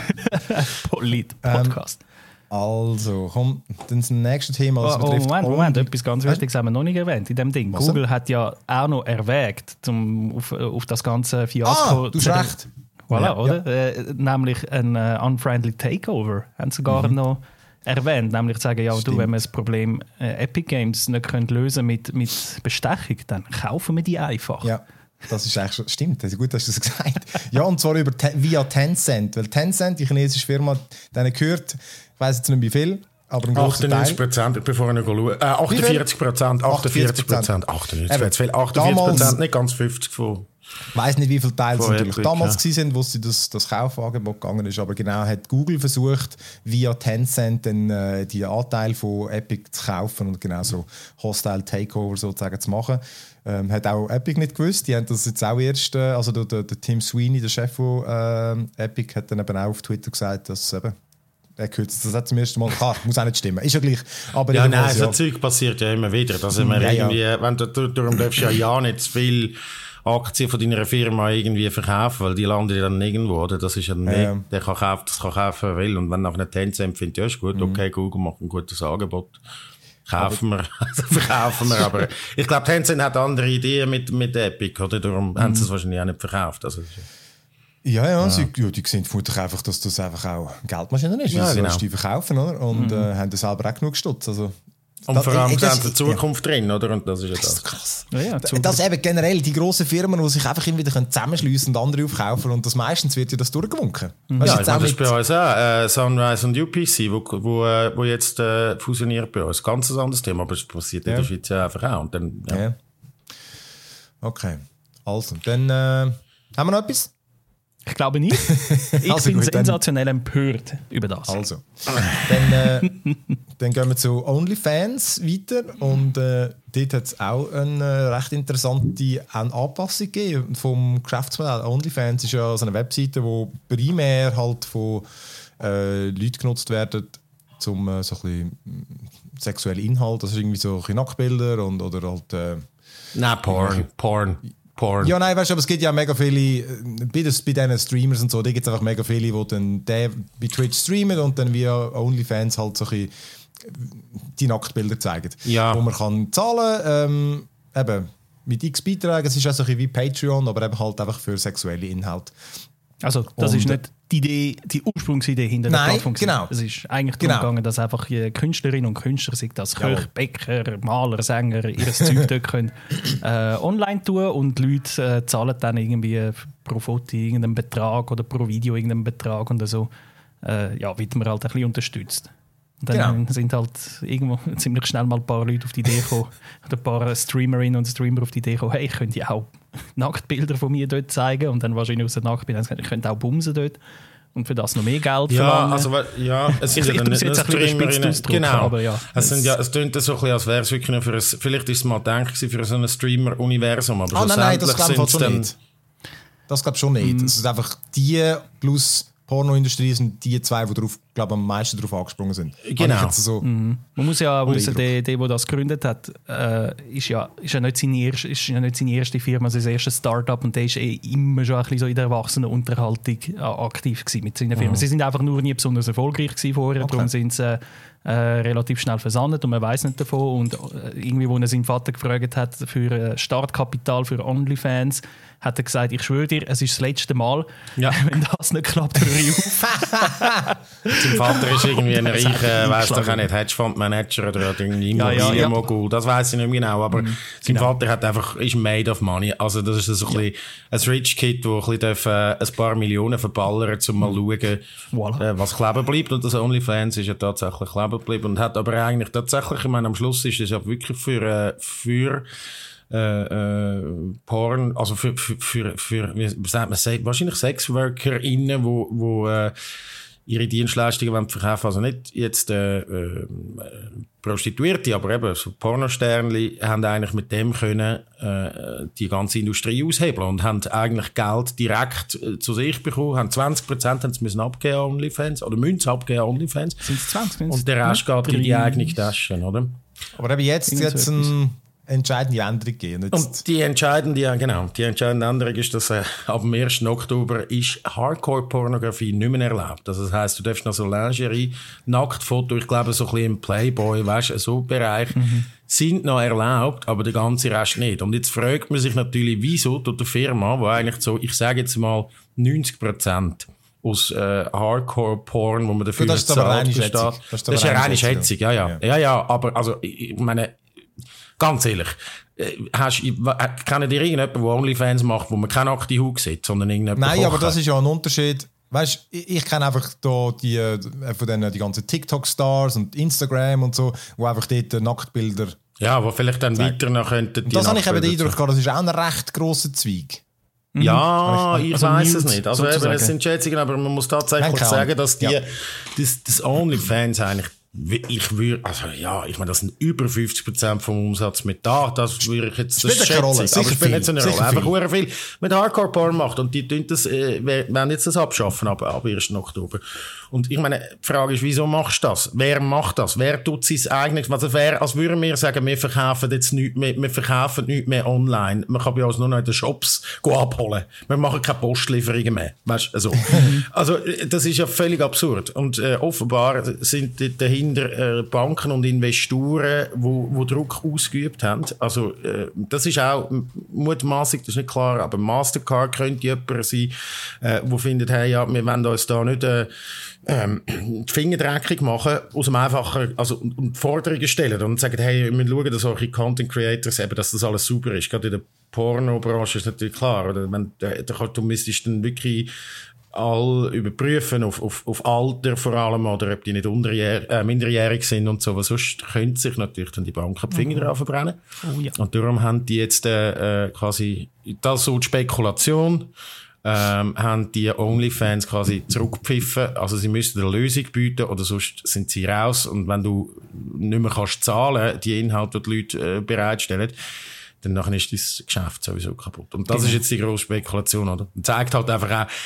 Polit-Podcast. Ähm, also, komm, dann das nächste Thema. Also oh, oh, Moment, Moment, etwas ganz Wichtiges haben wir noch nicht erwähnt in dem Ding. Was Google denn? Hat ja auch noch erwägt, zum, auf, auf das ganze Fiasko... Ah, du hast recht. Voilà, ja, oder? Ja. Äh, nämlich ein uh, Unfriendly Takeover. Haben sie sogar mhm. noch erwähnt. Nämlich zu sagen, ja, du, wenn wir das Problem äh, Epic Games nicht können lösen mit, mit Bestechung, dann kaufen wir die einfach. Ja, das ist eigentlich schon, stimmt, das ist gut, dass du das gesagt hast. Ja, und zwar über, via Tencent. Weil Tencent, die chinesische Firma, denen gehört, ich weiss jetzt nicht wie viel, aber ein grosser Teil. achtundneunzig Prozent, ich bin vorhin schauen. Äh, achtundvierzig Prozent, achtundvierzig Prozent, achtundneunzig, achtundvierzig Prozent, nicht ganz fünfzig von... Ich weiss nicht, wie viele Teile es natürlich Epic, damals ja. waren, wo sie das, das Kaufangebot gegangen ist, aber genau hat Google versucht, via Tencent den, äh, die Anteile von Epic zu kaufen und genau so Hostile Takeover sozusagen zu machen. Ähm, hat auch Epic nicht gewusst, die haben das jetzt auch erst, äh, also der, der, der Tim Sweeney, der Chef von äh, Epic, hat dann eben auch auf Twitter gesagt, dass eben er gehört das zum ersten Mal. Klar, muss auch nicht stimmen. Ist ja gleich. Aber ja, nein, so ja. Zeug passiert ja immer wieder. Dass man ja, irgendwie, ja. Wenn du, darum darfst du ja, ja nicht zu viel Aktien von deiner Firma irgendwie verkaufen, weil die landen dann irgendwo, oder? Das ist ja dann ja. Der kann kaufen, das kann kaufen, wer will. Und wenn nach einer Tencent findet, ja, ist gut, okay, Google macht ein gutes Angebot. Kaufen wir, also verkaufen wir. Aber ich glaube, Tencent hat andere Ideen mit, mit Epic, oder? Darum mhm. haben sie es wahrscheinlich auch nicht verkauft. Also, ja, ja, ja. Sie, ja, die sehen vermutlich einfach, dass das einfach auch Geldmaschine ist. Ja, sie genau. Die verkaufen, oder? Und mhm. äh, haben da selber auch genug Stutz. Also, und vor allem da ist die Zukunft ja. drin, oder? Und das ist ja das. Das ist krass. Ja, ja, das eben generell die grossen Firmen, die sich einfach immer wieder zusammenschliessen und andere aufkaufen. Und das meistens wird ja das durchgewunken. Mhm. Ja, ich meine, das ist bei uns auch. Äh, Sunrise und U P C, wo, wo, äh, wo jetzt äh, fusioniert bei uns. Ganz ein anderes Thema, aber es passiert ja. in der Schweiz ja einfach auch. Und dann, ja. Ja. Okay. Also, dann äh, haben wir noch etwas? Ich glaube nicht. Ich also bin gut, sensationell dann, empört über das. Also, dann, äh, dann gehen wir zu OnlyFans weiter und äh, dort hat es auch eine äh, recht interessante Anpassung gegeben vom Geschäftsmodell. OnlyFans ist ja so eine Webseite, die primär halt von äh, Leuten genutzt wird, um äh, so ein bisschen sexuelle Inhalte, also irgendwie so ein bisschen Nacktbilder und, oder halt... Äh, Nein, Porn. Porn. Porn. Ja, nein, weißt du, aber es gibt ja mega viele, bei, das, bei diesen Streamers und so, da gibt es einfach mega viele, die dann den bei Twitch streamen und dann via OnlyFans halt so ein die Nacktbilder zeigen. Ja. Wo man kann zahlen, ähm, eben mit x Beiträgen, es ist auch so ein wie Patreon, aber eben halt einfach für sexuelle Inhalte. Also das und, ist nicht die Idee, die Ursprungsidee hinter der nein, Plattform. Genau. Es ist eigentlich genau. darum gegangen, dass einfach Künstlerinnen und Künstler, sei das Köche, Bäcker, Maler, Sänger, ihr Zeug dort können äh, online tun und die Leute äh, zahlen dann irgendwie pro Foto irgendeinen Betrag oder pro Video irgendeinen Betrag und so. Äh, ja, wird man halt ein bisschen unterstützt. Und dann genau. sind halt irgendwo ziemlich schnell mal ein paar Leute auf die Idee gekommen, oder ein paar Streamerinnen und Streamer auf die Idee gekommen, hey, ich könnte ja auch Nacktbilder von mir dort zeigen und dann wahrscheinlich aus den Nacktbildern, ich könnte auch bumsen dort und für das noch mehr Geld ja, verlangen. Also, ja, es sind ich, ja ich, ich jetzt ein bisschen Ausdruck, genau. aber ja. Es, sind ja, es klingt so ein bisschen, als wäre es wirklich für ein, vielleicht ist es mal gedacht für so ein Streamer-Universum, aber ah, nein, nein, das sind es dann... nicht. Das glaube ich schon nicht. Mm. Es ist einfach die plus Pornoindustrie sind die zwei, die drauf, glaube am meisten drauf angesprungen sind. Genau. So mhm. Man muss ja wissen, der, der, der das gegründet hat, äh, ist, ja, ist, ja nicht seine erste, ist ja nicht seine erste Firma, sein erstes Start-up und der ist eh immer schon ein bisschen so in der Erwachsenenunterhaltung äh, aktiv gewesen mit seinen Firmen. Mhm. Sie sind einfach nur nie besonders erfolgreich gewesen vorher, okay. Darum sind sie äh, relativ schnell versandet und man weiß nicht davon. Und äh, irgendwie, wo er seinen Vater gefragt hat für äh, Startkapital für OnlyFans, hat er gesagt, ich schwöre dir, es ist das letzte Mal. Ja. Wenn das nicht klappt, höre ich auf. Sein Vater ist irgendwie ein reicher, weiss doch auch nicht, Hedgefondsmanager oder irgendwie Immobilienmogul. Ja, ja. Das weiss ich nicht mehr genau, aber mhm, sein genau. Vater hat einfach, ist made of money. Also das ist so ein, ja. bisschen ein Rich Kid, der ein, bisschen darf, äh, ein paar Millionen verballern, um mal zu schauen, voilà. äh, was kleben bleibt. Und das OnlyFans ist ja tatsächlich kleben geblieben und hat aber eigentlich tatsächlich, ich meine, am Schluss ist das ja wirklich für, äh, für Äh, äh, Porn, also für, für, für, für wie sagt man, wahrscheinlich SexworkerInnen, wo, wo äh, ihre Dienstleistungen verkaufen, also nicht jetzt äh, äh, Prostituierte, aber eben so Pornosternli haben eigentlich mit dem können äh, die ganze Industrie aushebeln und haben eigentlich Geld direkt äh, zu sich bekommen, haben zwanzig Prozent haben sie müssen abgeben an OnlyFans, oder müssen sie abgeben an OnlyFans. Sind es zwanzig? Und der Rest geht in die eigene Tasche, oder? Aber eben jetzt, jetzt ein entscheidende Änderung geben. Und die entscheidende, ja, genau, die entscheidende Änderung ist, dass äh, ab dem ersten Oktober ist Hardcore-Pornografie nicht mehr erlaubt. Also das heisst, du darfst noch so Lingerie, Nacktfoto, ich glaube so ein bisschen im Playboy, weißt du, so Bereich, mhm. sind noch erlaubt, aber der ganze Rest nicht. Und jetzt fragt man sich natürlich, wieso tut die Firma, wo eigentlich so, ich sage jetzt mal neunzig Prozent aus äh, Hardcore-Porn, wo man dafür das zahlt, ist aber reine Schätzung. Das ist eine reine Schätzung, ja, ja. Ja, ja, aber also, ich meine, ganz ehrlich, hast, kennen dir irgendjemanden, der OnlyFans macht, wo man keine nackte Haut sieht, sondern irgendjemand Nein, kocht? Aber das ist ja ein Unterschied. Weißt, ich, ich kenne einfach da die, von denen, die ganzen TikTok-Stars und Instagram und so, wo einfach dort Nacktbilder. Ja, wo vielleicht dann zeigen. Weiter noch könnten. Das habe ich eben den Eindruck gehabt, das ist auch ein recht grosser Zweig. Ja, ich, ich also weiß es nicht. Also eben, es sind Schätzungen, aber man muss tatsächlich Nein, sagen, dass die, ja. das, das OnlyFans eigentlich, ich würde, also ja, ich meine, das sind über fünfzig Prozent vom Umsatz mit da, das würde ich jetzt, das schätze Rolle, ich, aber es spielt nicht so eine Rolle, einfach sehr viel mit Hardcore-Porn macht und die tun das, äh, werden jetzt das abschaffen ab, ab ersten Oktober. Und ich meine, die Frage ist, wieso machst du das? Wer macht das? Wer tut sein eigenes, also wer, als würden wir sagen, wir verkaufen jetzt nichts mehr, wir verkaufen nichts mehr online. Man kann bei uns nur noch in den Shops abholen. Wir machen keine Postlieferungen mehr. Weißt du, also. Also, das ist ja völlig absurd. Und, äh, offenbar sind dahinter, äh, Banken und Investoren, wo, wo Druck ausgeübt haben. Also, äh, das ist auch mutmaßlich, das ist nicht klar, aber Mastercard könnte jemand sein, äh, wo findet, hey, ja, wir wollen uns da nicht, äh, Ähm, die Finger dreckig machen, aus dem einfachen, also, und, und Forderungen stellen und sagen, hey, wir schauen, dass solche Content Creators eben, dass das alles super ist. Gerade in der Pornobranche ist natürlich klar, oder? Wenn, da, da, du müsstest dann wirklich all überprüfen auf, auf, auf Alter vor allem, oder ob die nicht unterjähr, äh, minderjährig sind und so, weil sonst können sich natürlich dann die Banken die Finger mhm. drauf verbrennen. Oh, ja. Und darum haben die jetzt äh, quasi, das so die Spekulation, Ähm, haben die OnlyFans quasi zurückgepfiffen. Also sie müssten eine Lösung bieten oder sonst sind sie raus. Und wenn du nicht mehr kannst zahlen, die Inhalte, die die Leute äh, bereitstellen, dann nachher ist das Geschäft sowieso kaputt. Und das genau. ist jetzt die grosse Spekulation, oder? Und zeigt halt einfach auch,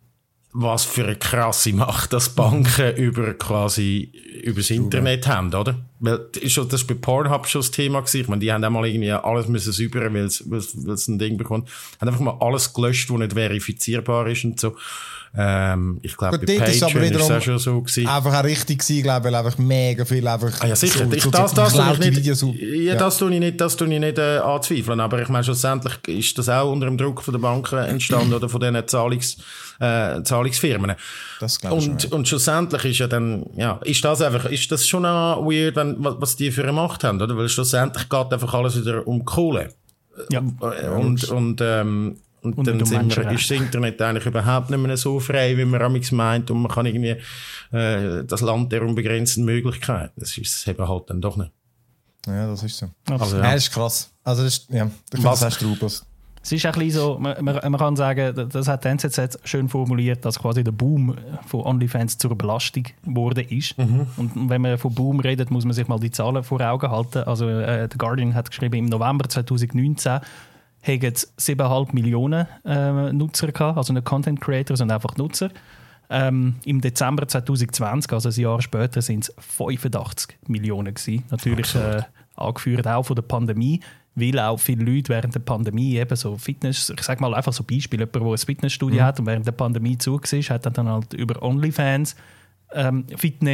was für eine krasse Macht das Banken über quasi übers Internet haben, oder? Weil das ist bei Pornhub schon das Thema gewesen. Ich meine, die haben auch mal irgendwie alles müssen säubern, weil es ein Ding bekommt. Haben einfach mal alles gelöscht, was nicht verifizierbar ist und so. Ähm, ich glaube, bei Patreon ist es auch schon so gewesen. Einfach auch richtig gewesen, glaube ich, weil einfach mega viel einfach... Ah, ja, sicher. So, ich, so das, das, das tue ich nicht, so, ja, ja. das tue ich nicht, das tue ich nicht äh, anzweifeln. Aber ich meine, schlussendlich ist das auch unter dem Druck von der Banken entstanden oder von diesen Zahlungs, äh, Zahlungsfirmen. Das glaube ich und, schon, ja. und schlussendlich ist ja dann, ja, ist das einfach, ist das schon auch weird, wenn, was die für eine Macht haben, oder? Weil schlussendlich geht einfach alles wieder um Kohle. Ja. Und, und, ähm, Und, und dann sind wir, ist das Internet eigentlich überhaupt nicht mehr so frei, wie man amigs meint, und man kann irgendwie äh, das Land der unbegrenzten Möglichkeiten. Das ist es eben halt dann doch nicht. Ja, das ist so. Also, ja. Ja, das ist krass. Also das ist, ja, das ist Trubus. Es ist ein bisschen so, man, man, man kann sagen, das hat die N Z Z schön formuliert, dass quasi der Boom von OnlyFans zur Belastung geworden ist. Mhm. Und wenn man von Boom redet, muss man sich mal die Zahlen vor Augen halten. Also äh, The Guardian hat geschrieben, im November zwanzig neunzehn haben sieben Komma fünf Millionen äh, Nutzer gehabt, also nicht Content Creators, sondern einfach Nutzer. Ähm, Im Dezember zwanzig zwanzig, also ein Jahr später, sind es fünfundachtzig Millionen gewesen. Natürlich äh, angeführt auch von der Pandemie, weil auch viele Leute während der Pandemie eben so Fitness, ich sage mal einfach so Beispiele, jemand, der ein Fitnessstudio mhm. hat und während der Pandemie zu war, hat dann halt über OnlyFans ähm,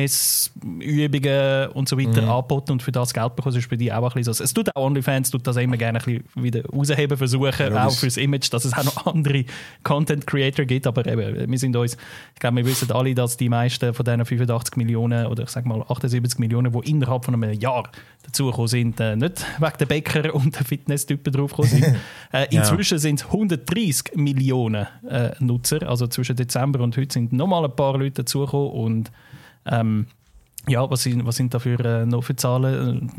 Fitnessübungen und so weiter mhm. angeboten und für das Geld bekommen. Das ist bei dir auch ein bisschen so. Es tut auch OnlyFans, tut das immer gerne ein bisschen wieder rausheben versuchen, ja, auch fürs Image, dass es auch noch andere Content Creator gibt, aber eben, wir sind uns, ich glaube, wir wissen alle, dass die meisten von diesen fünfundachtzig Millionen oder ich sage mal achtundsiebzig Millionen, die innerhalb von einem Jahr dazugekommen sind, äh, nicht wegen der Bäcker und der Fitnesstypen draufgekommen sind. äh, inzwischen ja. sind es hundertdreissig Millionen äh, Nutzer, also zwischen Dezember und heute sind nochmal ein paar Leute dazugekommen und ähm, ja, was sind, was sind da für äh, noch für Zahlen?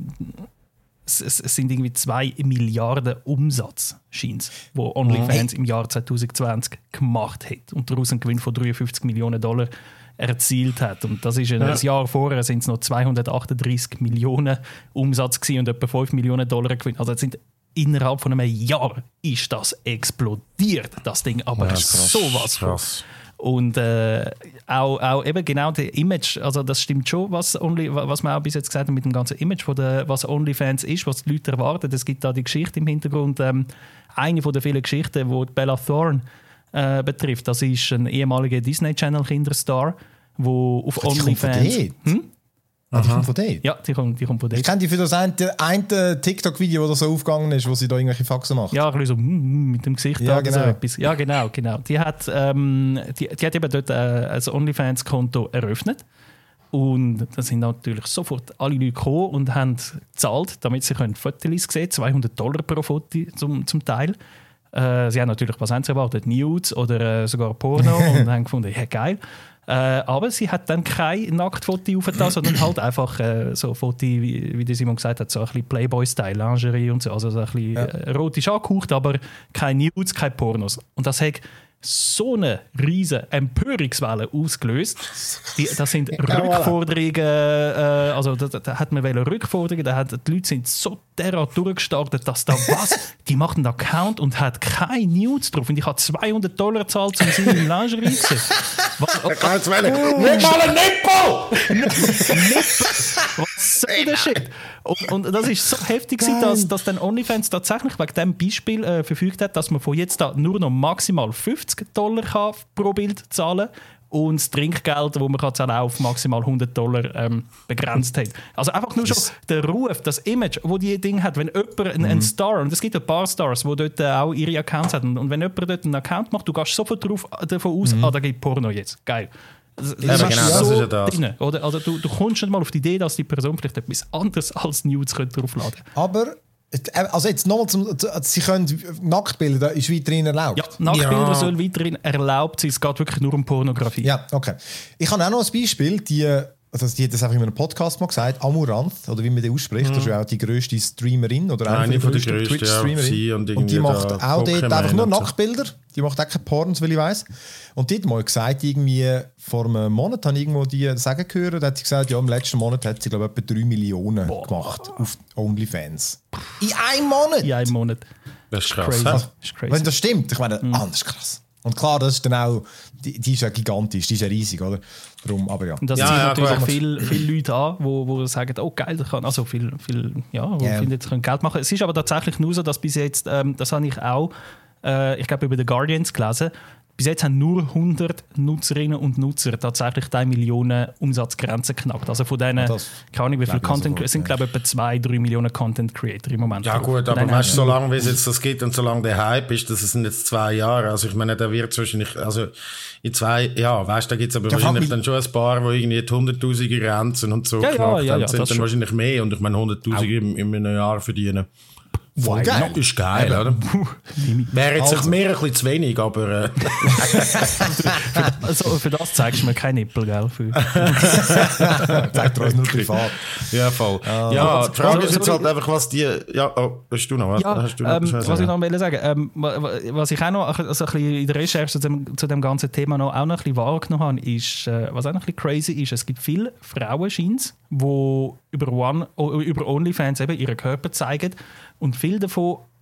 Es, es, es sind irgendwie zwei Milliarden Umsatz, scheint es, wo OnlyFans oh. im Jahr zwanzig zwanzig gemacht hat und daraus einen Gewinn von dreiundfünfzig Millionen Dollar erzielt hat. Und das ist ein ja. Jahr vorher sind es noch zweihundertachtunddreissig Millionen Umsatz gewesen und etwa fünf Millionen Dollar Gewinn. Also jetzt sind innerhalb von einem Jahr ist das explodiert, das Ding, aber ja, sowas von. Und äh, auch, auch eben genau das Image, also das stimmt schon, was, Only, was man auch bis jetzt gesagt hat mit dem ganzen Image, von der, was OnlyFans ist, was die Leute erwarten. Es gibt da die Geschichte im Hintergrund, ähm, eine von den vielen Geschichten, die Bella Thorne äh, betrifft. Das ist ein ehemaliger Disney Channel Kinderstar, der auf die OnlyFans... Hm? Ah, die kommt von dort? Ja, die kommt, die kommt von dort. Ich kenne die für das eine, eine TikTok-Video, das so aufgegangen ist, wo sie da irgendwelche Faxen macht. Ja, ein bisschen so mm, mit dem Gesicht ja, oder genau. so etwas. Ja, genau, genau. Die hat, ähm, die, die hat eben dort äh, ein OnlyFans-Konto eröffnet. Und da sind natürlich sofort alle Leute gekommen und haben gezahlt, damit sie Fotos sehen können. zweihundert Dollar pro Foto zum, zum Teil. Äh, sie haben natürlich, was haben sie erwartet? Nudes oder äh, sogar Porno und haben gefunden, ja geil. Äh, aber sie hat dann kein Nacktfoto aufgetan, sondern halt einfach äh, so Foto, wie, wie Simon gesagt hat, so ein bisschen Playboy-Style, Lingerie und so, also so ein bisschen ja. äh, erotisch angehaucht, aber keine Nudes, keine Pornos. Und das hat so eine riesige Empörungswelle ausgelöst. Die, das sind ja, Rückforderungen, äh, also da, da hat man Rückforderungen, da hat, die Leute sind so derart durchgestartet, dass da was, die macht einen Account und hat keine News drauf und ich habe zweihundert Dollar gezahlt, um sie in Lingerie zu sehen. Was, was, was, was, nicht mal ein Nippel! Was soll der Shit? Und, und das ist so heftig, dass, dass dann OnlyFans tatsächlich wegen diesem Beispiel äh, verfügt hat, dass man von jetzt da nur noch maximal fünfzig Dollar kann pro Bild zahlen kann und das Trinkgeld, das man kann zahlen, auf maximal hundert Dollar ähm, begrenzt hat. Also einfach nur schon der Ruf, das Image, das die Ding hat, wenn jemand ein, ein Star, und es gibt ein paar Stars, die dort auch ihre Accounts haben, und wenn jemand dort einen Account macht, du gehst sofort drauf, davon aus, mhm. ah, da gibt Porno jetzt. Geil. Das, das ja, genau, so das ist ja das. Drin, oder? Also du, du kommst nicht mal auf die Idee, dass die Person vielleicht etwas anderes als Nudes draufladen könnte. Aber also jetzt nochmal zum, sie können Nacktbilder ist weiterhin erlaubt. Ja, Nacktbilder ja. soll weiterhin erlaubt sein. Es geht wirklich nur um Pornografie. Ja, okay. Ich habe auch noch ein Beispiel, die, also die hat das einfach in einem Podcast mal gesagt, Amaranth, oder wie man den ausspricht, mhm. das ist ja auch die grösste Streamerin oder eine von der grössten Twitch-Streamerin. Ja, und, und die macht auch dort einfach nur Nacktbilder. Die macht auch keine Pornos, weil ich weiss. Und die hat mal gesagt, irgendwie vor einem Monat habe ich irgendwo die sagen gehört, da hat sie gesagt, ja, im letzten Monat hat sie, glaube ich, etwa drei Millionen Boah. gemacht auf OnlyFans. In einem Monat? In einem Monat. Das ist krass. Crazy. Also, das ist crazy. Wenn das stimmt, ich meine, mhm. ah, das ist krass. Und klar, das ist dann auch, die, die ist ja gigantisch, die ist ja riesig, oder? Darum, aber ja. Und das ja, zieht ja, natürlich auch viele, viele Leute an, die wo, wo sagen, oh geil, das kann, also viel, viel, ja, wo yeah. finden, können Geld machen. Es ist aber tatsächlich nur so, dass bis jetzt, ähm, das habe ich auch, äh, ich glaube über The Guardians gelesen, bis jetzt haben nur hundert Nutzerinnen und Nutzer tatsächlich die Millionen Umsatzgrenze geknackt. Also von denen, keine Ahnung, wie viele Content, es sind glaube ich etwa zwei, drei Millionen Content Creator im Moment. Ja gut, aber weißt du, so lange wie es jetzt das gibt und so lange der Hype ist, das sind jetzt zwei Jahre. Also ich meine, da wird es wahrscheinlich, also in zwei, ja, weißt du, da gibt es aber ja, wahrscheinlich dann schon ein paar, die irgendwie die hunderttausende Grenzen und so ja, geknackt ja, ja, haben, ja, sind dann schon. Wahrscheinlich mehr und ich meine hunderttausend in, in einem Jahr verdienen. Voll geil. Das ist geil, oder? Wäre jetzt also. Mehr ein bisschen zu wenig, aber... Äh. also, für das zeigst du mir keinen Nippel, gell? Zeigt dir uns nur privat. Ja, voll. Uh, ja, die Frage also, ist jetzt halt einfach, was die... Ja, oh, hast du noch was? Ja, hast du noch, ähm, was ich noch mal sagen ähm, was ich auch noch also ein bisschen in der Recherche zu dem, zu dem ganzen Thema noch, auch noch ein bisschen wahrgenommen habe, ist, äh, was auch noch ein bisschen crazy ist, es gibt viele Frauen, scheint's, die über, One, über OnlyFans eben ihren Körper zeigen und viele davon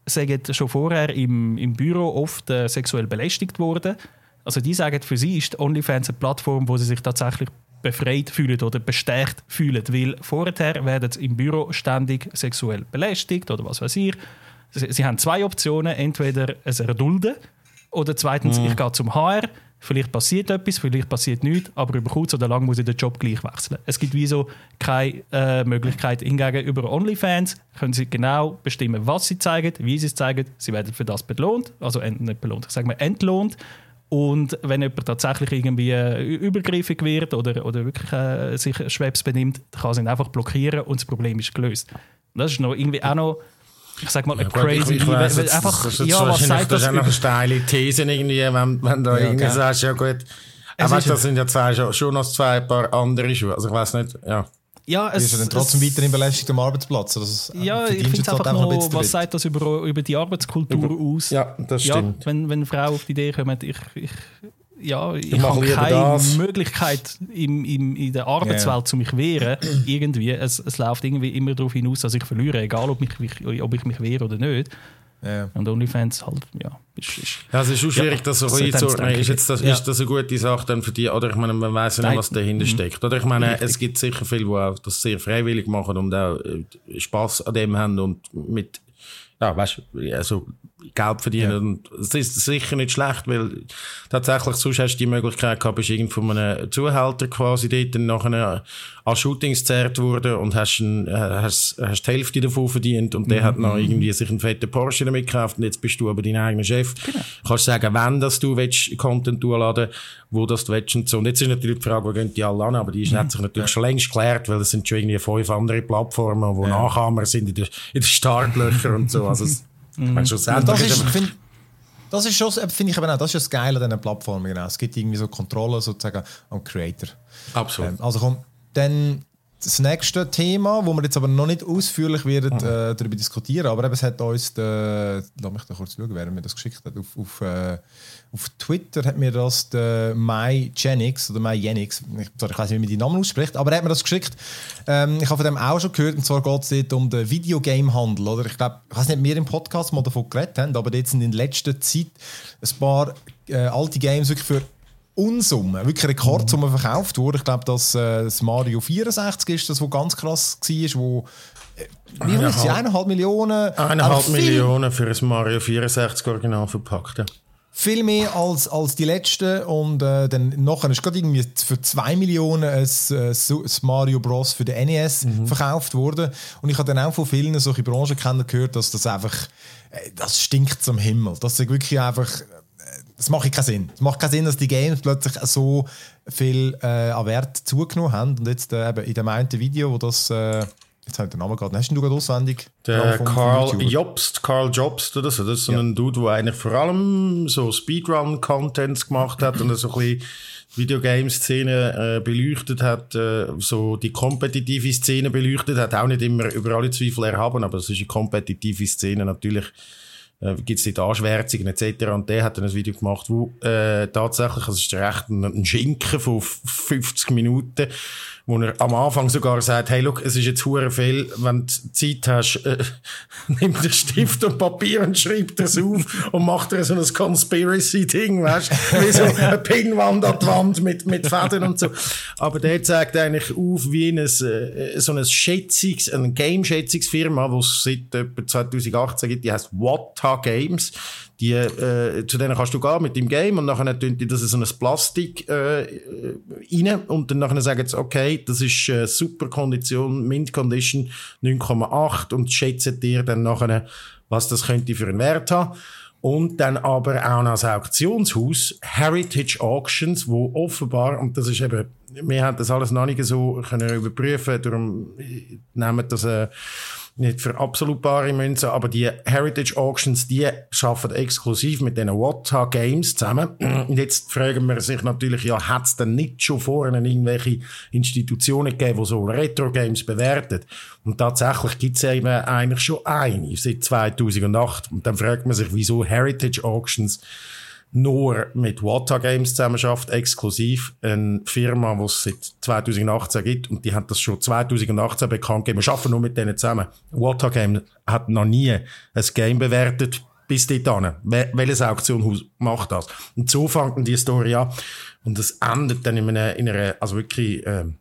sind schon vorher im, im Büro oft äh, sexuell belästigt worden. Also die sagen, für sie ist OnlyFans eine Plattform, wo sie sich tatsächlich befreit fühlen oder bestärkt fühlen, weil vorher werden sie im Büro ständig sexuell belästigt oder was weiß ich. Sie, sie haben zwei Optionen, entweder es erdulden oder zweitens, mhm. ich gehe zum H R, vielleicht passiert etwas, vielleicht passiert nichts, aber über kurz oder lang muss ich den Job gleich wechseln. Es gibt wie so keine äh, Möglichkeit. Hingegen über OnlyFans können sie genau bestimmen, was sie zeigen, wie sie es zeigen. Sie werden für das belohnt, also nicht belohnt, ich sage mal entlohnt. Und wenn jemand tatsächlich irgendwie äh, übergriffig wird oder, oder wirklich äh, sich Schwebs benimmt, dann kann sie ihn einfach blockieren und das Problem ist gelöst. Und das ist noch irgendwie auch noch, ich sag mal, ja, crazy. Ich, ich weiss, jetzt, einfach, das, das, ja, was sagt das? Das ist auch noch eine steile These irgendwie, wenn, wenn du ja, irgendwie okay. sagst, ja gut. Aber weißt, das sind ja zwei, schon noch zwei paar andere Schuhe. Also ich weiss nicht, ja. Ja, es, ist er dann trotzdem es, weiterhin belästigt am Arbeitsplatz? Das, ja, ich finde es einfach noch, ein was sagt das über, über die Arbeitskultur über, aus? Ja, das stimmt. Ja, wenn, wenn Frauen auf die Idee kommen, ich, ich, ja, ich, ich habe keine das. Möglichkeit im, im, in der Arbeitswelt yeah. zu mich wehren. Irgendwie. Es, es läuft irgendwie immer darauf hinaus, dass ich verliere, egal ob, mich, ob ich mich wehre oder nicht. Yeah. Und OnlyFans halt, ja. Ist, ist, ja, es ist schon schwierig, ja, das so einzuordnen. Ist, jetzt das, ja. ist das eine gute Sache dann für dich? Oder ich meine, man weiss ja nicht, was dahinter mhm. steckt. Oder ich meine, Richtig. es gibt sicher viele, die auch das sehr freiwillig machen und auch Spass an dem haben und mit, ja, weißt du, also Geld verdienen. Ja. Und es ist sicher nicht schlecht, weil tatsächlich sonst hast du die Möglichkeit gehabt, bist irgend von einem Zuhälter quasi dort dann nachher an Shootings gezerrt worden und hast, ein, hast, hast die Hälfte davon verdient und der mhm. hat noch irgendwie sich einen fetten Porsche damit gekauft und jetzt bist du aber dein eigener Chef. Genau. Kannst sagen, wenn das du willst, Content hochladen, wo das du willst und so. Und jetzt ist natürlich die Frage, wo gehen die alle an, aber die ist, mhm. hat sich natürlich ja. schon längst geklärt, weil es sind schon irgendwie fünf andere Plattformen, wo ja. Nachahmer sind in den in Startlöchern und so. Also es, Mhm. Das ist, find, das ist schon, finde ich eben auch, das ist das Geile an diesen Plattformen, genau. Es gibt irgendwie so Kontrolle sozusagen am Creator. Absolut. Ähm, also komm, dann das nächste Thema, wo wir jetzt aber noch nicht ausführlich werden, mhm. äh, darüber diskutieren, aber eben, es hat uns, der, lass mich da kurz schauen, wer mir das geschickt hat, auf, auf, äh, auf Twitter hat mir das der MyGenix oder MyGenix, ich, sorry, ich weiß nicht, wie man die Namen ausspricht, aber er hat mir das geschickt. Ähm, ich habe von dem auch schon gehört, und zwar geht es dort um den Videogame-Handel, oder? Ich glaube, ich weiß nicht, ob wir im Podcast mal davon geredet haben, aber dort sind in letzter Zeit ein paar äh, alte Games wirklich für Unsummen, wirklich Rekordsumme verkauft wurde. Ich glaube, dass äh, das Mario vierundsechzig ist, das, was ganz krass war, wo äh, wie viel ist die? eineinhalb Millionen? Eineinhalb Millionen für ein Mario vierundsechzig original verpackt. Ja. Viel mehr als, als die letzten und äh, dann nachher ist gerade irgendwie für zwei Millionen ein, ein, ein Mario Bros. Für den N E S mhm. verkauft worden. Und ich habe dann auch von vielen solche Branchenkennern gehört, dass das einfach, äh, das stinkt zum Himmel. Das ist wirklich einfach, das macht keinen Sinn. Es macht keinen Sinn, dass die Games plötzlich so viel äh, an Wert zugenommen haben. Und jetzt äh, eben in dem einen Video, wo das, äh, jetzt habe ich den Namen gerade, hast du gerade auswendig? Der vom, Karl vom Jobst, Karl Jobst oder so. Das ist so ja. ein Dude, der eigentlich vor allem so Speedrun-Contents gemacht hat und so ein bisschen Videogame-Szene äh, beleuchtet hat, äh, so die kompetitive Szene beleuchtet hat. Auch nicht immer über alle Zweifel erhaben, aber es ist eine kompetitive Szene natürlich. Äh, gibt es dort Anschwärzungen et cetera. Und der hat dann ein Video gemacht, wo äh, tatsächlich, also es ist recht ein, ein Schinken von fünfzig Minuten, wo er am Anfang sogar sagt, hey, look, es ist jetzt hure viel, wenn du Zeit hast, äh, nimm den Stift und Papier und schreib das auf und mach dir so ein Conspiracy-Ding, weißt du, wie so eine Pinnwand an die Wand mit, mit Fäden und so. Aber der zeigt eigentlich auf, wie eine, so eine Schätzungs-, eine Game-Schätzungsfirma, die es seit etwa zwanzig achtzehn gibt, die heisst Wata Games. Die, äh, zu denen kannst du gehen mit dem Game und nachher tun die das in so ein Plastik äh, rein und dann nachher sagen sie, okay, das ist äh, super Kondition, Mint Condition neun Komma acht und schätzen dir dann nachher, was das könnte für einen Wert haben. Und dann aber auch noch das Auktionshaus Heritage Auctions, wo offenbar, und das ist eben, wir haben das alles noch nicht so können überprüfen, darum nehmen das äh, nicht für absolut bare Münzen, aber die Heritage Auctions, die arbeiten exklusiv mit den Wata Games zusammen. Und jetzt fragen wir sich natürlich, ja, hat es denn nicht schon vorher irgendwelche Institutionen gegeben, die so Retro-Games bewerten? Und tatsächlich gibt es eben eigentlich schon eine, seit zweitausendacht. Und dann fragt man sich, wieso Heritage Auctions nur mit Wata Games zusammenarbeitet, exklusiv. Eine Firma, die es seit zwanzig achtzehn gibt und die haben das schon zwanzig achtzehn bekannt gegeben. Wir arbeiten nur mit denen zusammen. Wata Games hat noch nie ein Game bewertet bis dahin. Welches Auktionhaus macht das? Und so fängt die Story an. Und es endet dann in einer, in einer also wirklich, ähm,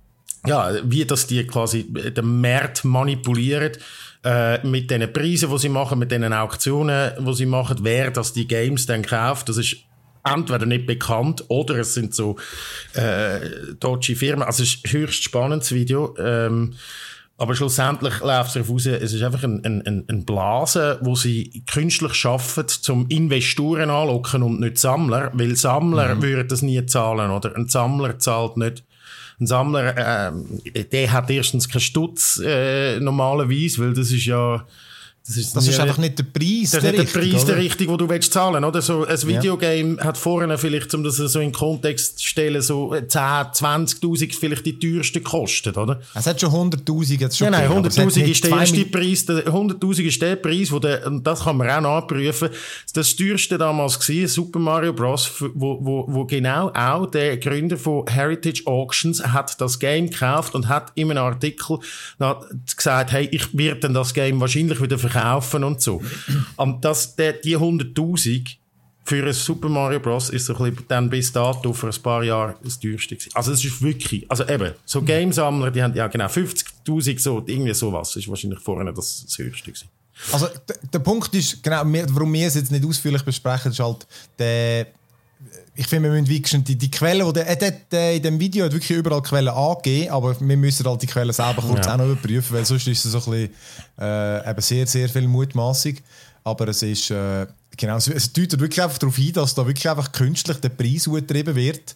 ja, wie das die quasi den Markt manipulieren, äh, mit den Preisen, die sie machen, mit den Auktionen, die sie machen, wer das die Games dann kauft, das ist entweder nicht bekannt oder es sind so äh, deutsche Firmen. Also es ist ein höchst spannendes Video. Ähm, Aber schlussendlich läuft es darauf raus, es ist einfach ein, ein, ein Blase, wo sie künstlich schaffen, zum Investoren anlocken und nicht Sammler, weil Sammler mhm. würden das nie zahlen, oder? Ein Sammler zahlt nicht. Ein Sammler, äh, der hat erstens keinen Stutz, äh, normalerweise, weil das ist ja, Das ist, das ist einfach nicht der Preis, das der ist nicht der Preis, der richtig, den du willst zahlen, oder? So ein Videogame ja. hat vorne vielleicht, um das so in Kontext zu stellen, so zehn, zwanzigtausend vielleicht die teuersten gekostet, oder? Es hat schon hunderttausend jetzt schon. Ja, nein, hunderttausend ist der erste Preis, hunderttausend ist der Preis, wo der, und das kann man auch nachprüfen. Das teuerste damals war Super Mario Bros., wo, wo, wo genau auch der Gründer von Heritage Auctions hat das Game gekauft und hat in einem Artikel gesagt, hey, ich werde dann das Game wahrscheinlich wieder verkaufen. Kaufen und so. Und das, der, die hunderttausend für ein Super Mario Bros. Ist so ein bisschen dann bis dato vor ein paar Jahren das teuerste gewesen. Also es ist wirklich, also eben, so Gamesammler, die haben ja genau fünfzigtausend, so, irgendwie sowas, ist wahrscheinlich vorne das, das höchste gewesen. Also d- der Punkt ist, genau, warum wir es jetzt nicht ausführlich besprechen, ist halt der, ich finde, wir müssen wirklich die, die Quellen, die der, der, der in dem Video hat wirklich überall Quellen angegeben, aber wir müssen halt die Quellen selber kurz ja. auch noch überprüfen, weil sonst ist es so ein bisschen, äh, eben sehr, sehr viel mutmaßig. Aber es ist, äh, genau, es, es deutet wirklich einfach darauf hin, dass da wirklich einfach künstlich der Preis getrieben wird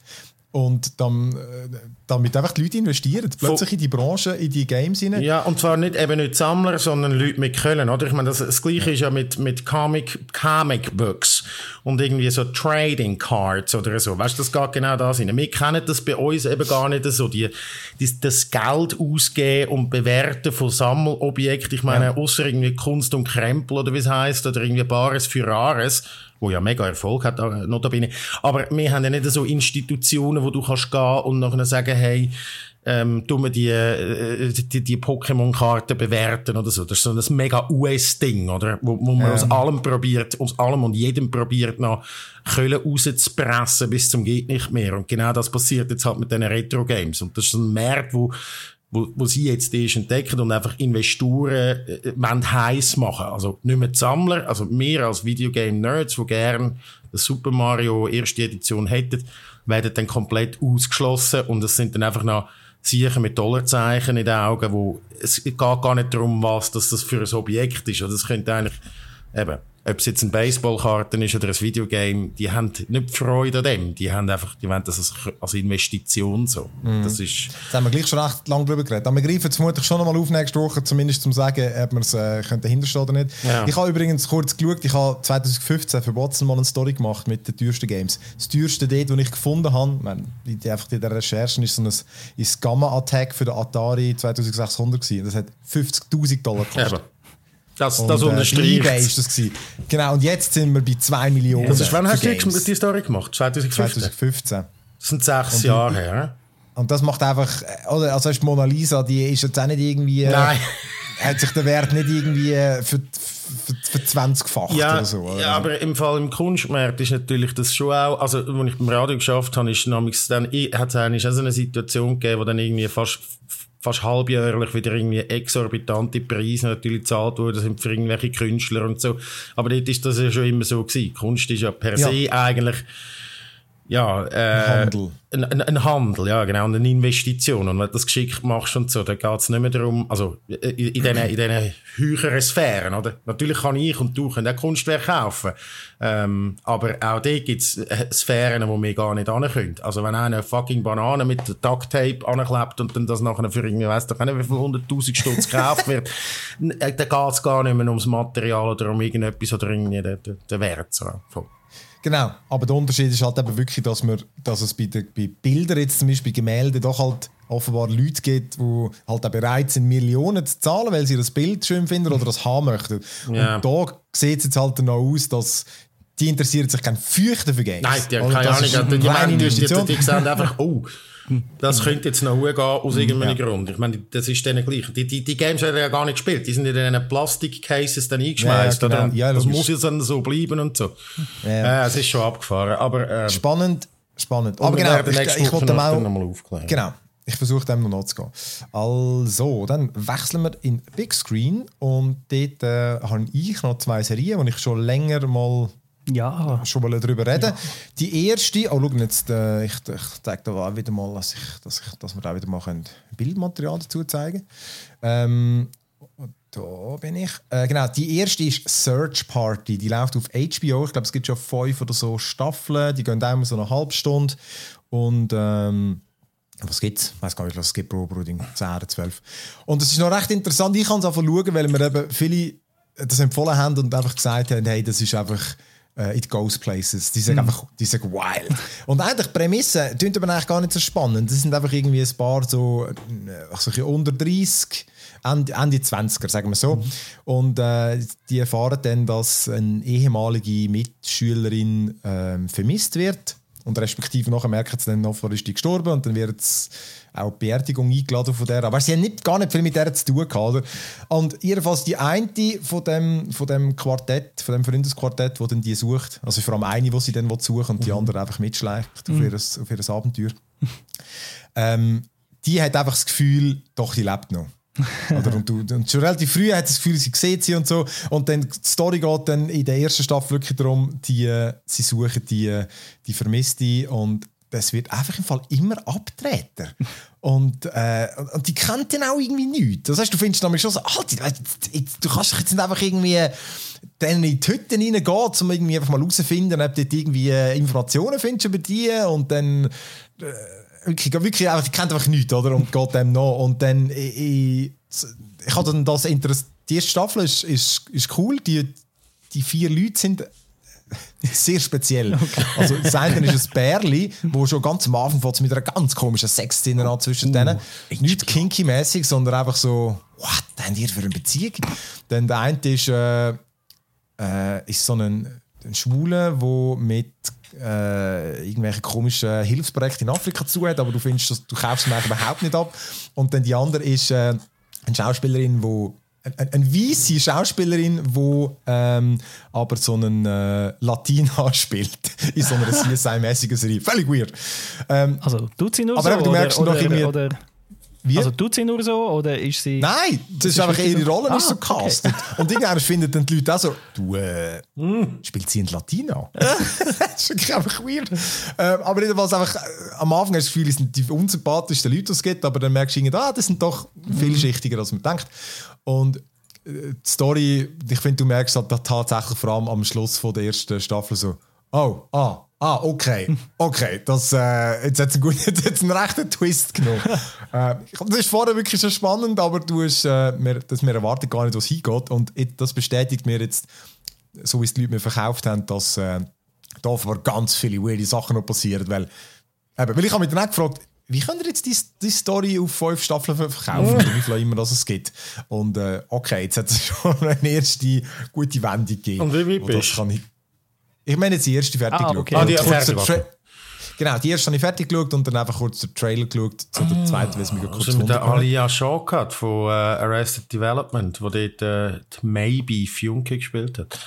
und dann, äh, damit einfach die Leute investieren, plötzlich in die Branche, in die Games hinein. Ja, und zwar nicht eben nicht Sammler, sondern Leute mit Köln, oder? Ich meine, das, das Gleiche ja. ist ja mit, mit Comic, Comic Books und irgendwie so Trading Cards oder so. Weißt du, das geht genau da rein. Wir kennen das bei uns eben gar nicht so, die, die, das Geld ausgeben und bewerten von Sammelobjekten. Ich meine, ja. außer irgendwie Kunst und Krempel oder wie es heisst, oder irgendwie Bares für Rares, wo ja mega Erfolg hat, notabene. Aber wir haben ja nicht so Institutionen, wo du kannst gehen und nachher sagen, hey, ähm, tun wir die, äh, die, die Pokémon-Karten bewerten oder so. Das ist so ein mega U S-Ding, oder? Wo, wo man ähm. aus allem probiert, aus allem und jedem probiert, noch Köln rauszupressen bis zum geht nicht mehr. Und genau das passiert jetzt halt mit diesen Retro-Games. Und das ist ein Markt, wo Wo, wo sie jetzt erst entdecken und einfach Investoren äh, wollen heiss machen. Also nicht mehr die Sammler, also wir als Videogame-Nerds, die gerne das Super Mario erste Edition hätten, werden dann komplett ausgeschlossen und es sind dann einfach noch Siechen mit Dollarzeichen in den Augen, wo es geht gar nicht darum, was das, das für ein Objekt ist. Oder es könnte eigentlich, eben, ob es jetzt ein Baseballkarten ist oder ein Videogame, die haben nicht Freude an dem. Die haben einfach, die wollen das als, als Investition so. Mm. Das ist... Jetzt haben wir gleich schon recht lange drüber geredet. Aber wir greifen es vermutlich schon noch mal auf nächste Woche, zumindest zum sagen, ob wir es äh, dahinterstehen oder nicht. Ja. Ich habe übrigens kurz geschaut, ich habe zwanzig fünfzehn für Watson mal eine Story gemacht mit den teuersten Games. Das teuerste dort, das ich gefunden habe, ich meine, die, einfach in der Recherchen ist so ein ist Gamma-Attack für den Atari zweitausendsechshundert gewesen. Das hat fünfzigtausend Dollar gekostet. Ja, Das, das unterstreicht. Äh, ist das gewesen. Genau, und jetzt sind wir bei zwei Millionen. Das ist, wann hast du die, die Story gemacht? zwanzig fünfzehn? zwanzig fünfzehn. Das sind sechs Jahre her. Und das macht einfach, oder, also die Mona Lisa, die ist jetzt auch nicht irgendwie, Nein. hat sich der Wert nicht irgendwie für, für, für zwanzigfacht ja, oder so. Oder? Ja, aber im Fall im Kunstmarkt ist natürlich das schon auch, also als ich beim Radio geschafft habe, ist dann, hat es eigentlich auch so eine Situation gegeben, wo dann irgendwie fast fast halbjährlich wieder irgendwie exorbitante Preise natürlich gezahlt wurden, das sind für irgendwelche Künstler und so. Aber dort ist das ja schon immer so gewesen. Kunst ist ja per se ja. eigentlich, ja, äh, ein Handel. Ein, ein, ein Handel, ja, genau, und eine Investition. Und wenn du das geschickt machst und so, dann geht es nicht mehr darum, also, in, in diesen, in diesen höheren Sphären, oder? Natürlich kann ich und du können auch Kunstwerke kaufen. Ähm, aber auch da gibt es Sphären, wo wir gar nicht hinkommen. Also, wenn einer fucking Banane mit Ducktape anklebt und dann das nachher für irgendwie, weiss doch nicht, wie viel hunderttausend Stutz gekauft wird, dann geht es gar nicht mehr ums Material oder um irgendetwas oder irgendwie den, den, den Wert. So. Genau, aber der Unterschied ist halt eben wirklich, dass, wir, dass es bei, den, bei Bildern, jetzt zum Beispiel Gemälde, doch halt offenbar Leute gibt, die halt auch bereit sind, Millionen zu zahlen, weil sie das Bild schön finden oder das haben möchten. Ja. Und da sieht es jetzt halt noch aus, dass die interessieren sich kein Fürchten für Games. Nein, die haben keine Ahnung. Die, die, die, die, die, die sehen einfach, oh, das könnte jetzt noch hochgehen aus irgendeinem ja. Grund. Ich meine, das ist denen gleich. Die, die, die Games werden ja gar nicht gespielt. Die sind in diesen Plastik-Cases dann eingeschmeißt. Ja, ja, genau. ja, das muss jetzt dann so bleiben und so. Ja, ja. Äh, es ist schon abgefahren. Aber, ähm, spannend, spannend. Aber genau, ich, ich, ich wollte mal, mal aufklären. Genau. Ich versuche dem noch nachzugehen. Also, dann wechseln wir in Big Screen und dort äh, habe ich noch zwei Serien, die ich schon länger mal ja. schon mal darüber reden. Ja. Die erste, oh schau jetzt, äh, ich, ich zeige da wieder mal, dass, ich, dass, ich, dass wir da wieder mal können Bildmaterial dazu zeigen können. Ähm, da bin ich. Äh, genau, die erste ist Search Party. Die läuft auf H B O. Ich glaube, es gibt schon fünf oder so Staffeln. Die gehen immer so eine halbe Stunde. Und ähm, was gibt es? Ich weiß gar nicht, was es gibt pro Bruding. zehn, zwölf. Und es ist noch recht interessant. Ich kann es einfach schauen, weil wir eben viele das empfohlen haben und einfach gesagt haben, hey, das ist einfach uh, it goes places. Die sind mm. einfach die sind wild. Und eigentlich die Prämisse klingt aber eigentlich gar nicht so spannend. Das sind einfach irgendwie ein paar so also unter dreißig, Ende, Ende zwanziger, sagen wir so. Mm. Und äh, die erfahren dann, dass eine ehemalige Mitschülerin äh, vermisst wird. Und respektive nachher merken sie dann, offenbar ist die gestorben und dann wird auch die Beerdigung eingeladen von der. Aber sie haben nicht, gar nicht viel mit der zu tun gehabt. Oder? Und jedenfalls die eine von dem, von dem Quartett, von dem Freundesquartett, wo dann die sucht, also vor allem eine, die sie dann suchen und die mhm. andere einfach mitschleicht mhm. auf, ihr, auf ihr Abenteuer. ähm, die hat einfach das Gefühl, doch, die lebt noch. Oder? Und, du, und schon relativ früh hat das Gefühl, sie sieht sie und so. Und dann die Story geht dann in der ersten Staffel wirklich darum, die, sie suchen die, die Vermisste und das wird einfach im Fall immer Abtreter. Und, äh, und die kennt dann auch irgendwie nichts. Das heißt, du findest nämlich schon so, Alter, du kannst doch jetzt nicht einfach irgendwie dann in die Hütten reingehen, um irgendwie einfach mal herauszufinden, ob du dort irgendwie Informationen findest über die und dann äh, Wirklich, wirklich einfach, die kennt einfach nichts, oder? Und geht dem noch. Und dann, ich, ich, ich hatte dann das Interesse. Die erste Staffel ist, ist, ist cool. Die, die vier Leute sind sehr speziell. Okay. Also, das eine ist ein Bärli, wo schon ganz am Anfang fängt mit einer ganz komischen Sexszene an zwischen uh, denen. Nicht kinky-mäßig, sondern einfach so, what, was haben die für eine Beziehung? Dann der eine ist, äh, äh, ist so ein, ein Schwuler, der mit Äh, irgendwelche komischen Hilfsprojekte in Afrika zu hat, aber du findest, dass, du kaufst es überhaupt nicht ab. Und dann die andere ist äh, eine Schauspielerin, wo eine, eine weisse Schauspielerin, die ähm, aber so einen äh, Latina spielt in so einer C S I-mäßigen Serie. Völlig weird. Ähm, also tut sie nur aber so? Aber du merkst oder, noch irgendwie... Oder Wie? Also tut sie nur so oder ist sie... Nein, das ist einfach ihre Rolle, ah, ist so castet. Okay. Und irgendwann finden dann die Leute auch so, du, äh, mm. spielt sie in Latina? Das ist wirklich einfach weird. Ähm, aber jedenfalls einfach, äh, am Anfang hast du das Gefühl, es sind die unsympathischsten Leute, die es gibt, aber dann merkst du, ah, das sind doch vielschichtiger, als man denkt. Und äh, die Story, ich finde, du merkst halt tatsächlich vor allem am Schluss von der ersten Staffel so, oh, ah, Ah, okay. Okay, das, äh, jetzt hat es einen, einen rechten Twist genommen. äh, das ist vorher wirklich schon spannend, aber du hast, äh, mir, das, wir erwarten gar nicht, was hingeht. Und das bestätigt mir jetzt, so wie es die Leute mir verkauft haben, dass äh, da offenbar ganz viele weirde Sachen noch passieren. Weil, eben, weil ich habe mich dann auch gefragt, wie könnt ihr jetzt die, die Story auf fünf Staffeln verkaufen? Oder wie viel immer das es gibt. Und äh, okay, jetzt hat es schon eine erste gute Wendung gegeben. Und wie weit bist du? Ich meine jetzt die erste fertig ah, geschaut. okay. Ah, die fertig Tra- Genau, die erste habe ich fertig geschaut und dann einfach kurz den Trailer geschaut zu der zweiten, weil es mir kurz also mit der Alia Shawkat von äh, Arrested Development, wo dort äh, die Maybe Funke gespielt hat.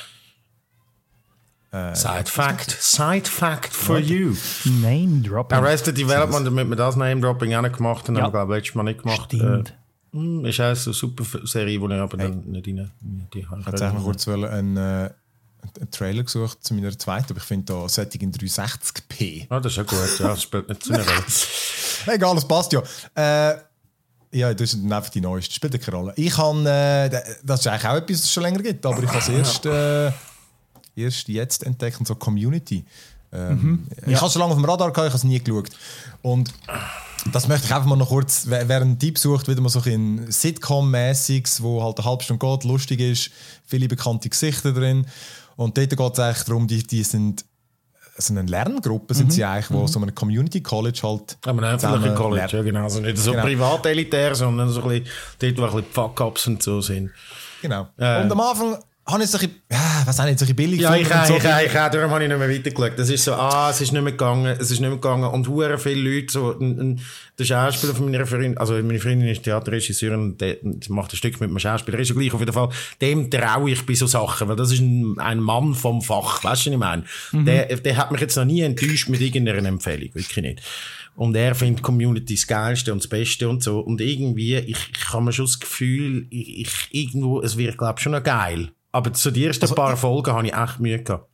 Äh, Side Fact, Side Fact for okay. you. Name Dropping. Arrested Development, damit wir das Name Dropping auch nicht gemacht haben, ja. haben wir glaube ich letztes Mal nicht gemacht. Stimmt. Äh, ist auch eine super Serie, die ich aber hey. dann nicht rein... Ich wollte eigentlich kurz einen... Äh, einen Trailer gesucht zu meiner zweiten, aber ich finde da Setting in dreihundertsechzig p. Ah, das ist ja gut, ja, das spielt nicht so eine Rolle. Egal, das passt ja. Äh, ja, das ist einfach die neueste, spielt keine Rolle. Ich habe, äh, das ist eigentlich auch etwas, das es schon länger gibt, aber ich habe es erst, äh, erst jetzt entdeckt, und so Community. Ähm, mhm. Ich ja. habe es schon lange auf dem Radar gehabt, ich habe es nie geschaut. Und das möchte ich einfach mal noch kurz, wer, wer einen Tipp sucht, wieder mal so ein Sitcom-mäßiges, wo halt eine halbe Stunde geht, lustig ist, viele bekannte Gesichter drin. Und dort geht es eigentlich darum, die, die sind so eine Lerngruppe, sind mhm. sie eigentlich, wo mhm. so ein Community College halt... Ja, ein öffentlicher College, ja genau. Also nicht so genau. privat-elitär, sondern so ein bisschen, dort, wo ein bisschen Fuck-Ups und so sind. Genau. Äh. Und am Anfang habe ich jetzt ein bisschen, ja, was auch nicht, so ein bisschen billig Ja, ich gefunden habe und so. ich, ich, ich, darum habe ich nicht mehr weitergeschaut. Das ist so, ah, es ist nicht mehr gegangen, es ist nicht mehr gegangen. Und hure viele Leute, so, ein, ein, der Schauspieler von meiner Freundin, also meine Freundin ist Theaterregisseurin, der macht ein Stück mit einem Schauspieler, ist ja gleich auf jeden Fall, dem traue ich bei so Sachen, weil das ist ein, ein Mann vom Fach, weißt du, was ich meine? Mhm. Der, der hat mich jetzt noch nie enttäuscht mit irgendeiner Empfehlung, wirklich nicht. Und er findet Community das Geilste und das Beste und so. Und irgendwie, ich, ich habe mir schon das Gefühl, ich, ich irgendwo, es wird, glaube ich, schon noch geil. Aber zu den ersten also, paar Folgen habe ich echt Mühe gehabt.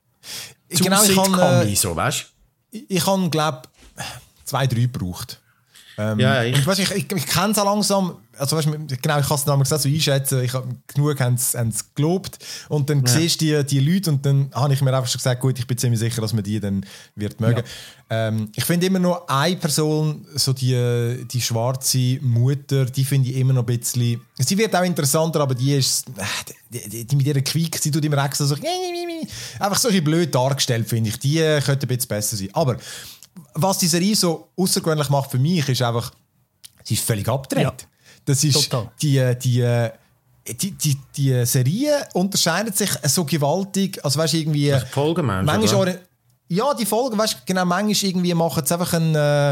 Zu genau, ich kann, äh, so, weißt? Ich, ich habe, glaube ich, zwei, drei gebraucht. Ähm, ja, ich, und, weißt, ich, ich, ich kenne es auch langsam. Also, weißt, genau, ich kann es damals so einschätzen. Ich habe genug haben es gelobt. Und dann ja. siehst du die, die Leute und dann habe ich mir einfach schon gesagt, gut, ich bin ziemlich sicher, dass man die dann wird mögen. Ja. Ähm, ich finde immer noch eine Person, so die, die schwarze Mutter, die finde ich immer noch ein bisschen. Sie wird auch interessanter, aber die ist. Die, die, die mit ihrer Quick, sie tut immer extra so. Einfach so ein bisschen blöd dargestellt, finde ich. Die könnte ein bisschen besser sein. Aber was die Serie so außergewöhnlich macht für mich, ist einfach, sie ist völlig abgedreht. Ja. Das ist Total. die, die, die, die, die Serie unterscheidet sich so gewaltig, also weißt du, irgendwie... Das Folgen meinst du, ja, die Folgen, weißt du, genau, manchmal irgendwie machen es einfach einen... Äh,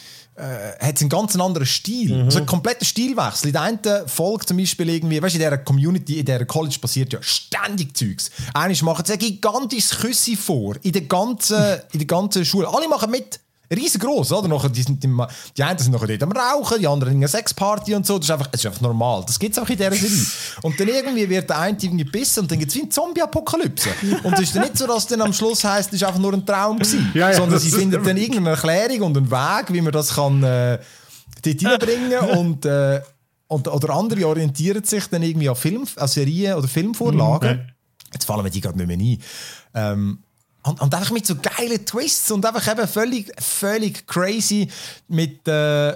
äh, hat einen ganz anderen Stil. Mhm. Also einen kompletten Stilwechsel. In der einen Folge zum Beispiel irgendwie, weißt du, in dieser Community, in dieser College passiert ja ständig Zeugs. Einmal machen sie ein gigantisches Küssi vor, in der ganzen, in der ganzen Schule. Alle machen mit. Riesengroß, oder? Nachher, die, sind, die, die einen sind nachher dort am Rauchen, die anderen in einer Sexparty und so. Das ist einfach, das ist einfach normal. Das gibt es auch in dieser Serie. Und dann irgendwie wird der eine irgendwie gebissen und dann gibt es wie eine Zombie-Apokalypse. Und es ist dann nicht so, dass dann am Schluss heisst, es war einfach nur ein Traum gewesen. Ja, ja, sondern sie finden dann irgendeine Erklärung und einen Weg, wie man das kann äh, dort reinbringen kann. Und, äh, und, oder andere orientieren sich dann irgendwie an, Film, an Serien oder Filmvorlagen. Okay. Jetzt fallen mir die gerade nicht mehr ein. Ähm, Und, und einfach mit so geilen Twists und einfach eben völlig, völlig crazy mit, äh,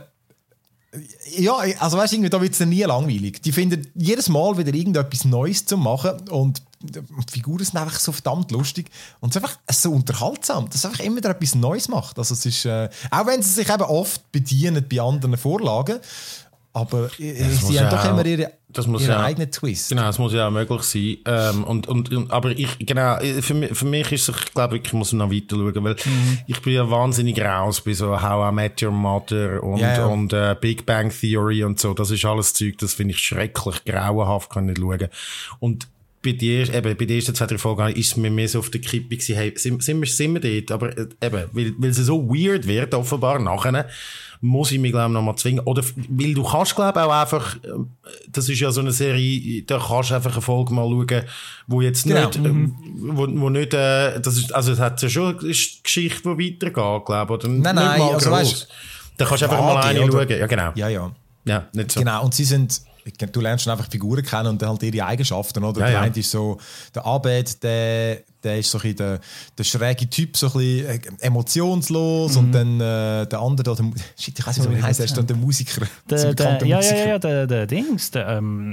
ja, also weißt du, da wird es nie langweilig. Die finden jedes Mal wieder irgendetwas Neues zu machen und die Figuren sind einfach so verdammt lustig und es ist einfach so unterhaltsam, dass es einfach immer wieder etwas Neues macht. Also es ist, äh, auch wenn sie sich eben oft bedienen bei anderen Vorlagen, aber sie haben doch immer ihre, das muss ihre ja, eigenen Twist. Genau, das muss ja auch möglich sein. Ähm, und, und, und, aber ich, genau, für mich, für mich ist es, ich glaube, ich muss noch weiter schauen, weil mhm. ich bin ja wahnsinnig raus bei so How I Met Your Mother und, ja, ja. und äh, Big Bang Theory und so. Das ist alles Zeug, das finde ich schrecklich, grauenhaft, kann ich nicht schauen. Und bei dir, eben, bei den ersten zwei, drei Folgen ist es mir mehr so auf der Kippe gewesen, hey, sind, sind, wir, sind wir dort? Aber eben, weil, weil es so weird wird, offenbar, nachher, muss ich mich, glaube ich, noch mal zwingen. Oder, weil du kannst, glaube ich, auch einfach, das ist ja so eine Serie, da kannst du einfach eine Folge mal schauen, wo jetzt genau. nicht, mhm. wo, wo nicht, äh, das ist, also es hat ja schon eine Geschichte, die weitergeht, glaube ich, oder nein, nicht nein, mal also gross. Weißt, da kannst du einfach mal eine oder? schauen. Ja, genau. Ja, ja. Ja, nicht so. Genau, und sie sind, du lernst schon einfach Figuren kennen und halt ihre Eigenschaften, oder? Ja, der ja. eine ist so, der Abed, der, der ist so ein der, der schräge Typ, so ein bisschen emotionslos mhm. und dann äh, der andere, der, shit, ich weiß nicht, wie er heißt, er ist dann der Musiker. Der, der, ja, ja, ja, der, der Dings, der,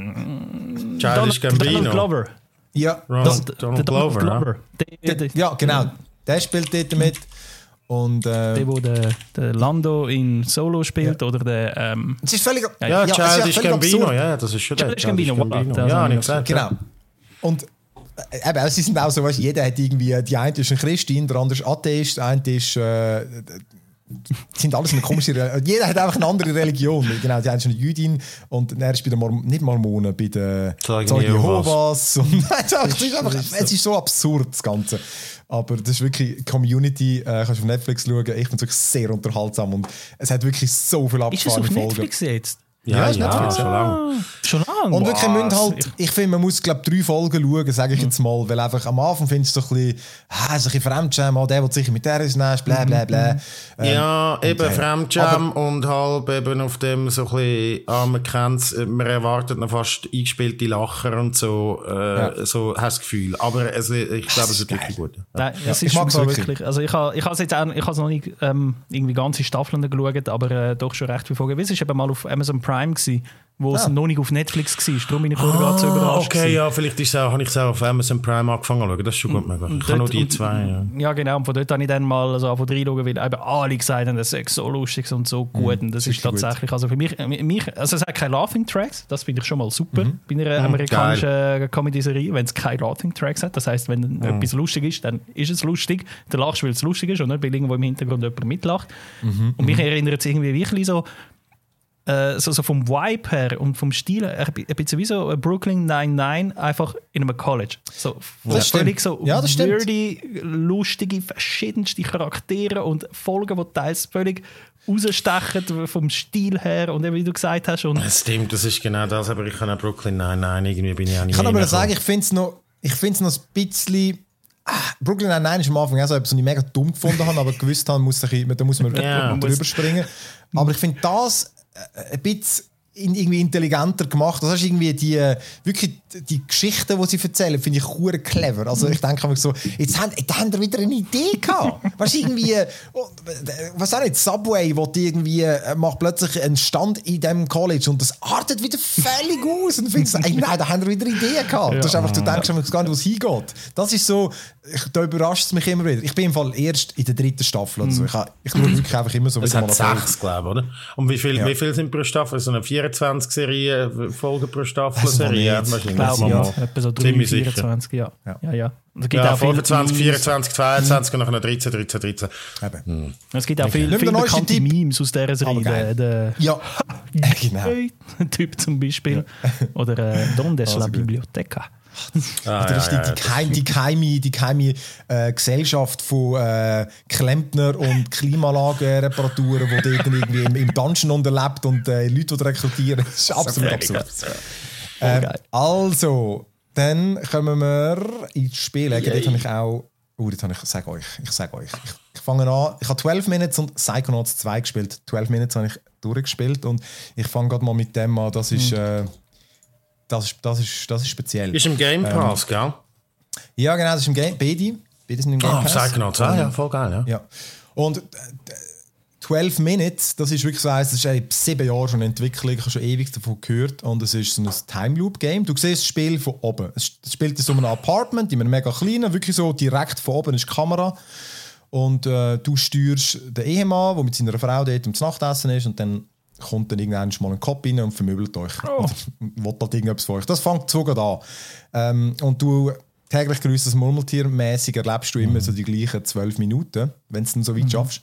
ähm, Childish Gambino. Donald Glover. Ja, Ronald, das, Donald Glover, Glover. Der, der, ja, genau, der spielt dort mit. Und, äh, der, wo der, der Lando in Solo spielt, ja. oder der... Ähm, es ist völlig... Ja, ja, ja Childish Gambino, ja, das ist schon der. Childish Gambino, Gambino. Ja, habe ich gesagt. Genau. Und äh, eben, sie sind auch so, weißt, jeder hat irgendwie... Die eine ist ein Christin, der andere ist Atheist, der eine ist... Äh, sind alles eine komische... Jeder hat einfach eine andere Religion. Genau, die eine ist eine Jüdin und er ist bei den Mor- nicht Mormonen, bei den Zeugen Jehovas. Und es, ist einfach, es ist so absurd, das Ganze. Aber das ist wirklich Community, äh, kannst du auf Netflix schauen. Ich finde es wirklich sehr unterhaltsam und es hat wirklich so viele abgefahrene Folgen. Ist es auf Netflix jetzt? Ja, ja, ja, schon lange. Schon lange? Und wirklich müssen halt, ich finde, man muss, glaube drei Folgen schauen, sage ich jetzt mal, weil einfach am Anfang findest du so ein bisschen, ah, so ein bisschen Fremdscham, oh, der will sicher mit der ist, bla bla bla. Ähm, ja, eben und, äh, Fremdscham und halb eben auf dem so ein bisschen, ah, man kennt's, man erwartet noch fast eingespielte Lacher und so, äh, ja. so hast du das Gefühl. Aber es, ich glaube, es ist wirklich gut. Nein, ja. Es ist ich wirklich. wirklich. Also ich habe ich es noch nicht ähm, irgendwie ganze Staffeln geschaut, aber äh, doch schon recht viele Folgen. Es ist eben mal auf Amazon Prime Prime gewesen, wo es Ah. noch nicht auf Netflix war. Darum bin ich vorher gerade so überrascht. Okay, gewesen. ja, vielleicht ist auch, habe ich es auch auf Amazon Prime angefangen zu schauen. Das ist schon gut möglich. Ich habe nur die und- zwei. Ja. Ja, genau. Und von dort habe ich dann mal so angefangen reinschauen, weil eben alle gesagt haben, das ist so lustig und so gut. Und das ist wirklich tatsächlich, also für mich, mich, also es hat keine Laughing Tracks, das finde ich schon mal super bei einer amerikanischen Comedy-Serie, wenn es keine Laughing Tracks hat. Das heisst, wenn etwas lustig ist, dann ist es lustig. Dann lachst du, weil es lustig ist und nicht, weil irgendwo im Hintergrund jemand mitlacht. Und mich erinnert es irgendwie wirklich so, Äh, so, so vom Vibe her und vom Stil her, ein bisschen wie so Brooklyn Nine-Nine, einfach in einem College. So, Das völlig stimmt. so Ja, das stimmt. weirde, lustige, verschiedenste Charaktere und Folgen, die teils völlig rausstechen vom Stil her und eben, wie du gesagt hast. Und Das stimmt, das ist genau das. Aber ich kann auch Brooklyn Nine-Nine, irgendwie bin ich auch nicht Ich kann aber reingekommen. sagen, ich finde es noch, ich find's noch ein bisschen. Ah, Brooklyn Nine-Nine ist am Anfang auch so etwas, was ich mega dumm gefunden habe, aber gewusst habe, muss ich, da muss man Ja. drüber springen. Aber ich finde das äh, ein bisschen in, irgendwie intelligenter gemacht. Das ist irgendwie die, äh, wirklich die Geschichten, die sie erzählen, finde ich hure clever. Also ich denke einfach so, jetzt haben, jetzt haben wir wieder eine Idee gehabt. Weißt du, irgendwie, äh, oh, äh, was auch nicht, Subway, wo die irgendwie äh, macht plötzlich einen Stand in diesem College und das artet wieder völlig aus. Und du findest, ey, nein, da haben wir wieder Ideen gehabt. Ja. Das ist einfach, du denkst einfach gar nicht, wo es hingeht. Das ist so, ich, da überrascht es mich immer wieder. Ich bin im Fall erst in der dritten Staffel oder so. Ich, ha- ich schaue wirklich einfach immer so Es wieder hat mal auf- sechs, glaube ich, oder? Und wie viel, Ja. wie viel sind pro Staffel? So eine vierundzwanzig Serie, Folgen pro Staffel? Also Serie? Ja, nicht. wahrscheinlich. ich glaube, ja. ja, etwa so drei, Ziemlich sicher. vierundzwanzig, ja. Ja. Ja, ja. Und es gibt Ja, auch viel- fünfundzwanzig, vierundzwanzig, zweiundzwanzig und nachher dreizehn, dreizehn, dreizehn. Eben. Es gibt auch viele Nimm den viel neuesten bekannte Tipp. Memes aus dieser Aber Serie. geil. Der, der Ja, genau. Typ zum Beispiel. Oder äh, Donde es la Also gut. Biblioteca. Ah, Oder ist die, ja, die, ja, geheim, die geheime, die geheime äh, Gesellschaft von äh, Klempner und Klimaanlagenreparaturen, die dort irgendwie im, im Dungeon unterlebt und äh, Leute die rekrutieren. Das ist absolut absurd. Ähm, geil. also, dann kommen wir ins Spiel. Yeah. Dort habe ich auch. Oh, das habe ich, ich sage euch. Ich sage euch. Ich, ich fange an. Ich habe zwölf Minutes und Psychonauts zwei gespielt. zwölf Minutes habe ich durchgespielt und ich fange gerade mal mit dem an. Das ist, äh, das ist, das ist, das ist speziell. Ist im Game Pass, gell? Ja, genau, das ist im Game. Beide. Beide sind im Game Ah, Pass. Psychonauts, ah, ja, voll geil, ja. Ja. Und äh, zwölf Minutes, das ist wirklich so eins, das ist ey, sieben Jahre schon in Entwicklung, ich habe schon ewig davon gehört und es ist so ein Time-Loop-Game. Du siehst das Spiel von oben. Es spielt in so einem Apartment, in einem mega kleinen, wirklich so direkt von oben ist die Kamera und äh, du steuerst den Ehemann, der mit seiner Frau dort am Nachtessen ist und dann kommt dann irgendwann mal ein Kopf rein und vermöbelt euch. Oh. Und will halt irgendetwas von euch. Das fängt so gut an. Ähm, und du täglich grüßt das Murmeltier mäßig erlebst du immer so die gleichen zwölf Minuten, wenn du es dann so weit schaffst.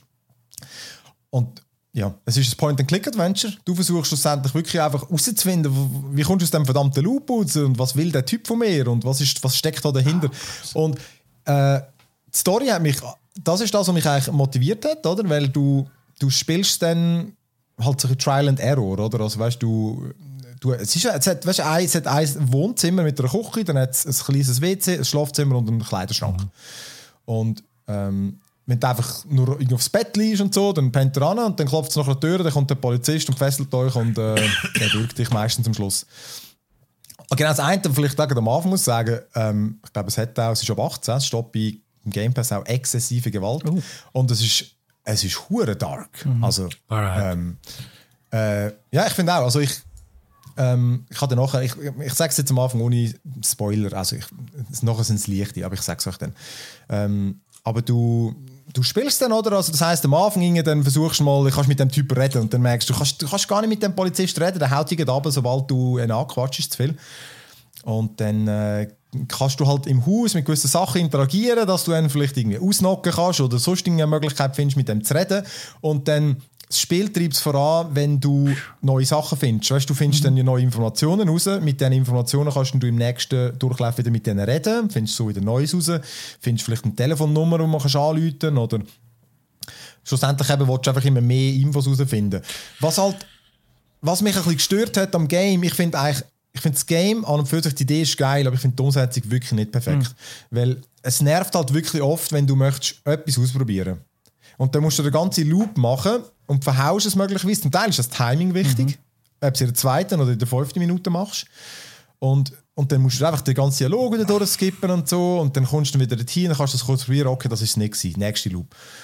Und ja, es ist ein Point-and-Click-Adventure. Du versuchst schlussendlich wirklich einfach herauszufinden, wie kommst du aus dem verdammten Loop raus und was will der Typ von mir und was, ist, was steckt da dahinter. Und äh, die Story hat mich, das ist das, was mich eigentlich motiviert hat, oder? Weil du, du spielst dann halt so ein Trial and Error, oder? Also weißt du, du es, ist, es, hat, weißt, ein, es hat ein Wohnzimmer mit einer Küche, dann hat es ein kleines W C, ein Schlafzimmer und einen Kleiderschrank. Mhm. Und ähm, wenn du einfach nur irgendwie aufs Bett liegst und so, dann pennt er an und dann klopft es nach der Tür, dann kommt der Polizist und fesselt euch und äh, der würgt dich meistens am Schluss. Und genau das eine, vielleicht auch am Anfang muss ich sagen, ähm, ich glaube, es hat auch, es ist ab achtzehn, es steht bei im Game Pass auch exzessive Gewalt. Uh. Und es ist, es ist hure dark. Mhm. Also, ähm, äh, ja, ich finde auch, also ich, ähm, ich hatte nachher, ich, ich sage es jetzt am Anfang ohne Spoiler, also ich, nachher sind es leichte, aber ich sage es euch dann. Ähm, aber du, du spielst dann, oder? Also das heisst, am Anfang dann versuchst du mal, kannst mit dem Typen reden und dann merkst du, kannst, du kannst gar nicht mit dem Polizist reden, der haut dich ab, sobald du ihn anquatschst zu viel. Und dann äh, kannst du halt im Haus mit gewissen Sachen interagieren, dass du dann vielleicht irgendwie ausnocken kannst oder sonst eine Möglichkeit findest, mit dem zu reden. Und dann das Spiel treibt es voran, wenn du neue Sachen findest. Weißt, du findest mhm. dann neue Informationen raus. Mit diesen Informationen kannst du im nächsten Durchlauf wieder mit denen reden. Findest so wieder Neues raus. Findest vielleicht eine Telefonnummer, die man anrufen kann. Oder schlussendlich eben willst du einfach immer mehr Infos herausfinden. Was halt, was mich ein bisschen gestört hat am Game, ich finde eigentlich, ich finde das Game an und für sich, die Idee ist geil, aber ich finde die Umsetzung wirklich nicht perfekt. Mhm. Weil es nervt halt wirklich oft, wenn du möchtest etwas ausprobieren. Und dann musst du den ganzen Loop machen und verhaust es möglicherweise. Zum Teil ist das Timing wichtig, mhm. ob du es in der zweiten oder in der fünften Minute machst. Und, und dann musst du einfach den ganzen Dialog wieder durchskippen und so und dann kommst du wieder dorthin und kannst das kurz probieren, okay, das ist es nicht gewesen, nächste Loop.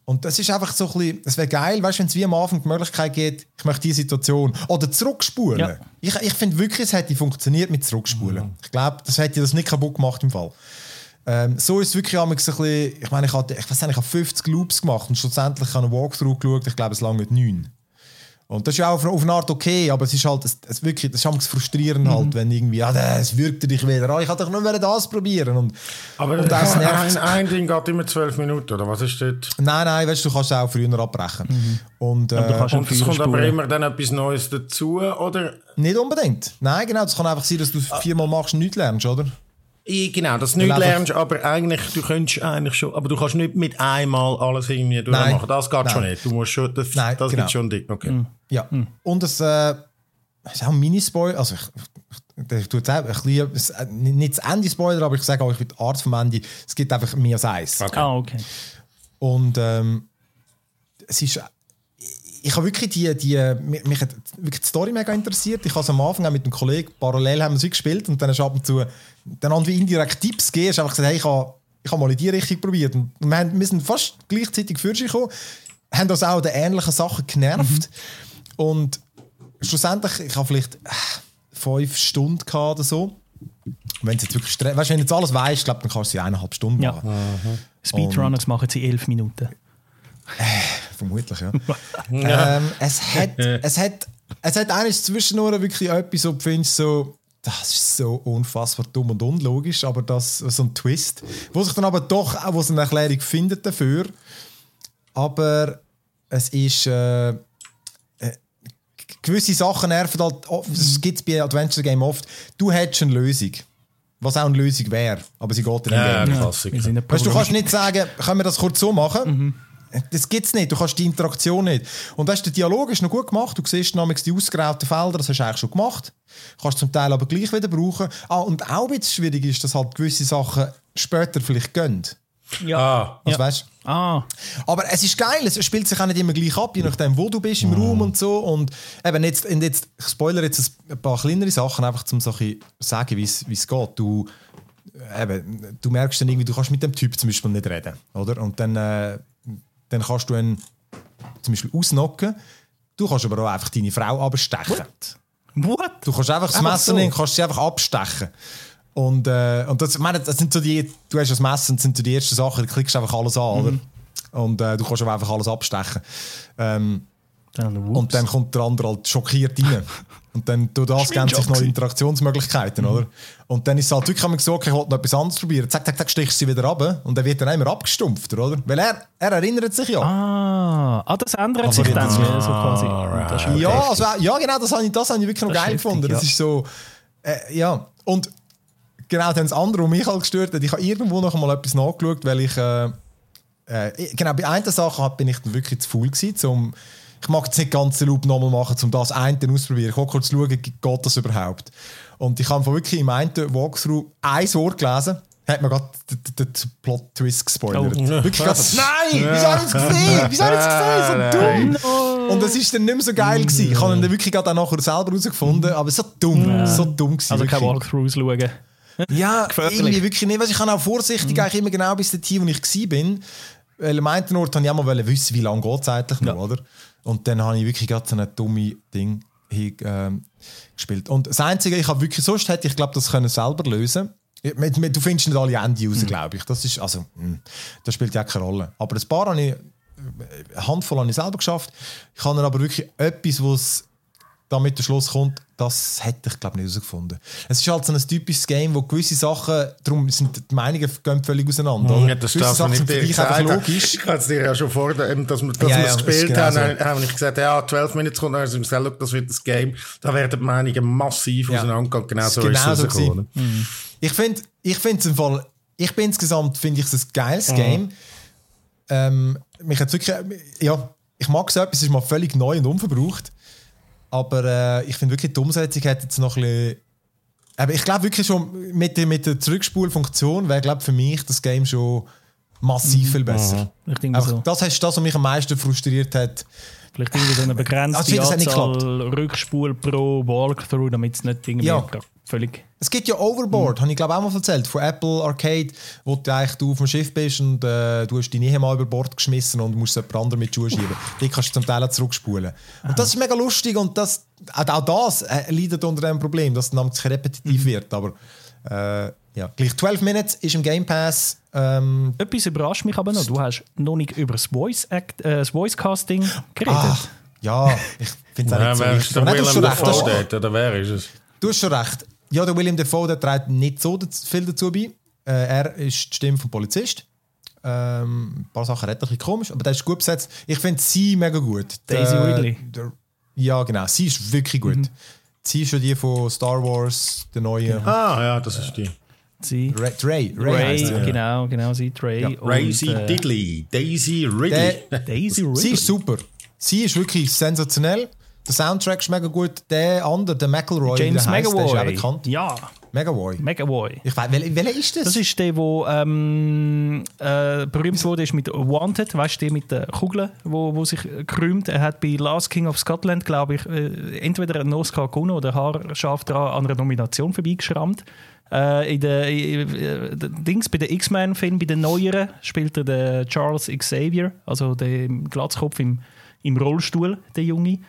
Und das ist einfach so ein bisschen, es wäre geil, weißt du, wenn es wie am Anfang die Möglichkeit gibt, ich möchte diese Situation, oder zurückspulen. Ja. Ich, ich finde wirklich, es hätte funktioniert mit zurückspulen. Mhm. Ich glaube, das hätte das nicht kaputt gemacht im Fall. Ähm, so ist es wirklich ein bisschen, ich meine, ich habe, ich weiß nicht, ich habe fünfzig Loops gemacht und schlussendlich habe ich einen Walkthrough geschaut, ich glaube, es lange neun. Und das ist ja auch auf, auf eine Art okay, aber es ist halt, es, es wirklich, das ist frustrierend mhm. halt, wenn irgendwie, ja, das wirkt dich wieder, ah, ich wollte doch nur das probieren. Und, aber und das ein, ein Ding geht immer zwölf Minuten, oder was ist das? Nein, nein, weißt du, du kannst es auch früher abbrechen. Mhm. Und, äh, und es kommt aber immer dann etwas Neues dazu, oder? Nicht unbedingt. Nein, genau, es kann einfach sein, dass du es viermal machst und nichts lernst, oder? Genau, dass du nicht lernst, aber eigentlich, du könntest eigentlich schon, aber du kannst nicht mit einmal alles irgendwie durchmachen. Das geht Nein. schon nicht. Du musst schon, das, Nein, das genau. Ist schon dick. Okay. Mm. Ja. Mm. Und es äh, ist auch ein Mini-Spoiler, also ich, ich, ich tue jetzt auch ein bisschen, nicht das Ende-Spoiler, aber ich sage auch, ich bin der Arzt vom Ende, es gibt einfach mehr als eins. Okay. Ah, okay. Und ähm, es ist, ich habe wirklich die, die mich, mich hat wirklich die Story mega interessiert. Ich habe es am Anfang auch mit einem Kollegen parallel haben wir sie gespielt und dann hast du ab und zu dann haben wir indirekt Tipps gegeben. Ich habe einfach gesagt, hey, ich habe, ich habe mal in die Richtung probiert. Und wir, haben, wir sind fast gleichzeitig für sich gekommen, haben uns auch an den ähnlichen Sachen genervt. Mhm. Und schlussendlich, ich habe vielleicht äh, fünf Stunden gehabt oder so. Wenn jetzt wirklich stre- weißt, wenn du jetzt alles weißt, glaube dann kannst du sie eineinhalb Stunden ja. machen. Mhm. Speedrunners und machen sie elf Minuten. Äh, vermutlich, ja. ja. Ähm, es hat, es hat, es hat eigentlich zwischendurch wirklich etwas, so, du findest so, das ist so unfassbar dumm und unlogisch, aber das so ein Twist, wo sich dann aber doch auch wo es eine Erklärung findet dafür. Aber es ist äh, äh, gewisse Sachen nerven halt, das gibt es bei Adventure Game oft. Du hättest eine Lösung, was auch eine Lösung wäre, aber sie geht in dem ja, Game. Ja, weißt, du kannst nicht sagen, können wir das kurz so machen? Mhm. Das gibt es nicht, du kannst die Interaktion nicht. Und weißt, der Dialog ist noch gut gemacht, du siehst nämlich die ausgerauten Felder, das hast du eigentlich schon gemacht. Kannst zum Teil aber gleich wieder brauchen. Ah, und auch ein bisschen schwierig ist, dass halt gewisse Sachen später vielleicht gehen. Ja. Ah. Also, ja. weißt? Ah. Aber es ist geil, es spielt sich auch nicht immer gleich ab, je nachdem, wo du bist im mm. Raum und so. Und eben jetzt, und jetzt, ich spoilere jetzt ein paar kleinere Sachen, einfach um so ein sagen, wie es geht. Du, eben, du merkst dann irgendwie, du kannst mit dem Typ zum Beispiel nicht reden, oder? Und dann, äh, dann kannst du ihn zum Beispiel ausnocken. Du kannst aber auch einfach deine Frau abstechen. What? What? Du kannst einfach das Messer nehmen, so. Kannst sie einfach abstechen. Und, äh, und das, ich meine, das sind so die, du hast das Messer, das sind so die ersten Sachen, du klickst einfach alles an, mhm. oder? Und äh, du kannst aber einfach alles abstechen. Ähm, dann, und dann kommt der andere halt schockiert rein. Und dann durch das geben sich neue Interaktionsmöglichkeiten, mhm. oder? Und dann ist es halt wirklich so, okay, ich wollte noch etwas anderes probieren. Zack, zack, zack, stichst sie wieder runter und dann wird dann immer abgestumpft, oder? Weil er, er erinnert sich ja. Ah, ah das ändert also sich dann so quasi. Right. Das ja, also, ja, genau, das habe ich, das habe ich wirklich noch das geil gefunden. Das ja. ist so, äh, ja. Und genau, dann das andere, was mich halt gestört hat, ich habe irgendwo noch mal etwas nachgeschaut, weil ich, äh, äh, genau, bei einer Sache bin ich dann wirklich zu faul gewesen, um ich mag jetzt nicht ganz den Loop nochmal machen, um das eine auszuprobieren. Ich will kurz schauen, geht das überhaupt? Und ich habe wirklich im einen Walkthrough ein Wort gelesen, hat mir gerade den Plot-Twist gespoilert. Oh. Wirklich gerade, nein! Ja. Wieso habe ich es gesehen? Wieso habe ich es gesehen? So dumm! No. Und es war dann nicht mehr so geil gewesen. Ich habe ihn dann wirklich gerade auch nachher selber herausgefunden, aber so dumm, ja. so dumm gewesen. Also keine Walkthroughs schauen. Ja, irgendwie wirklich nicht. Ich habe auch vorsichtig mhm. eigentlich immer genau bis dahin, wo ich war. Weil am einen Ort wollte ich auch mal wissen, wie lange geht es eigentlich noch, ja. oder? Und dann habe ich wirklich gerade so ein dummes Ding hin, ähm, gespielt. Und das Einzige, ich habe wirklich, sonst hätte ich glaube, das können selber lösen. Du findest nicht alle Ende raus, mhm. glaube ich. Das ist, also, mh, das spielt ja keine Rolle. Aber ein paar habe ich, eine Handvoll habe ich selber geschafft. Ich habe dann aber wirklich etwas, was damit der Schluss kommt, das hätte ich glaube nicht herausgefunden. Es ist halt so ein typisches Game, wo gewisse Sachen, darum sind die Meinungen gehen völlig auseinander. Oder? Ja, das gewisse Sachen sind für dich einfach logisch. Ich hatte es dir ja schon vor, dass wir es ja, ja, gespielt genau haben, so. habe ich gesagt, ja, zwölf Minuten kommt, dann haben gesagt, look, das wird das Game. Da werden die Meinungen massiv ja. auseinandergehen. Genau so genau ist es so rausgekommen. Mhm. Ich finde, ich finde es im Fall, ich bin insgesamt, finde ich es ein geiles mhm. Game. Ähm, mich hat wirklich, ja, ich mag so etwas, es ist mal völlig neu und unverbraucht. Aber äh, ich finde wirklich, die Umsetzung hat jetzt noch ein bisschen... Aber ich glaube wirklich schon, mit der, mit der Zurückspulen-Funktion wäre, glaube für mich das Game schon massiv viel besser. Mhm. Ich denke so. Das ist das, was mich am meisten frustriert hat. Vielleicht irgendwie so eine begrenzte also, Anzahl Rückspul pro Walkthrough, damit es nicht irgendwie... Ja. völlig. Es gibt ja Overboard, mhm. habe ich glaube auch mal erzählt, von Apple Arcade, wo du eigentlich du auf dem Schiff bist und äh, du hast deine mal über Bord geschmissen und musst jemand anderen mit Schuhen schieben. Die kannst du zum Teil auch zurückspulen. Aha. Und das ist mega lustig und das, auch das äh, leidet unter dem Problem, dass es namentlich repetitiv mhm. wird. Aber äh, ja, gleich zwölf Minutes ist im Game Pass. Ähm, Etwas überrascht mich aber noch. Du hast noch nicht über das Voice, Act, äh, das Voice Casting geredet. Ah, ja, ich finde es auch nicht so wichtig. Der Willem Dafoe dort, oder wer ist es? Du hast schon recht. Ja, der Willem Dafoe der trägt nicht so viel dazu bei. Äh, er ist die Stimme vom Polizist. Ähm, ein paar Sachen redet ein bisschen komisch, aber der ist gut besetzt. Ich finde sie mega gut. Daisy der, Ridley. Der, ja, genau. Sie ist wirklich gut. Mhm. Sie ist schon die von Star Wars, der neue. Genau. Ah, ja, das ist die. Sie. Ray, Ray, Ray, Ray ja. genau, genau, sie, Ray. Ja. Daisy äh, Diddley, Daisy Ridley. Der, Daisy Ridley. Sie ist super. Sie ist wirklich sensationell. Der Soundtrack ist mega gut. Der andere, der McElroy, James heisst, der ist auch bekannt. Ja. McAvoy. McAvoy. Ich weiß, welcher, welcher ist das? Das ist der, der ähm, äh, berühmt wurde ist mit Wanted, weißt du, der mit den Kugeln, wo, wo sich krümmt. Er hat bei Last King of Scotland, glaube ich, äh, entweder einen Oscar gewonnen oder haarscharf dran an einer Nomination vorbeigeschrammt. Äh, in der äh, Dings bei den X-Men-Film, bei den neueren, spielt er den Charles Xavier, also den Glatzkopf im, im Rollstuhl, der Junge.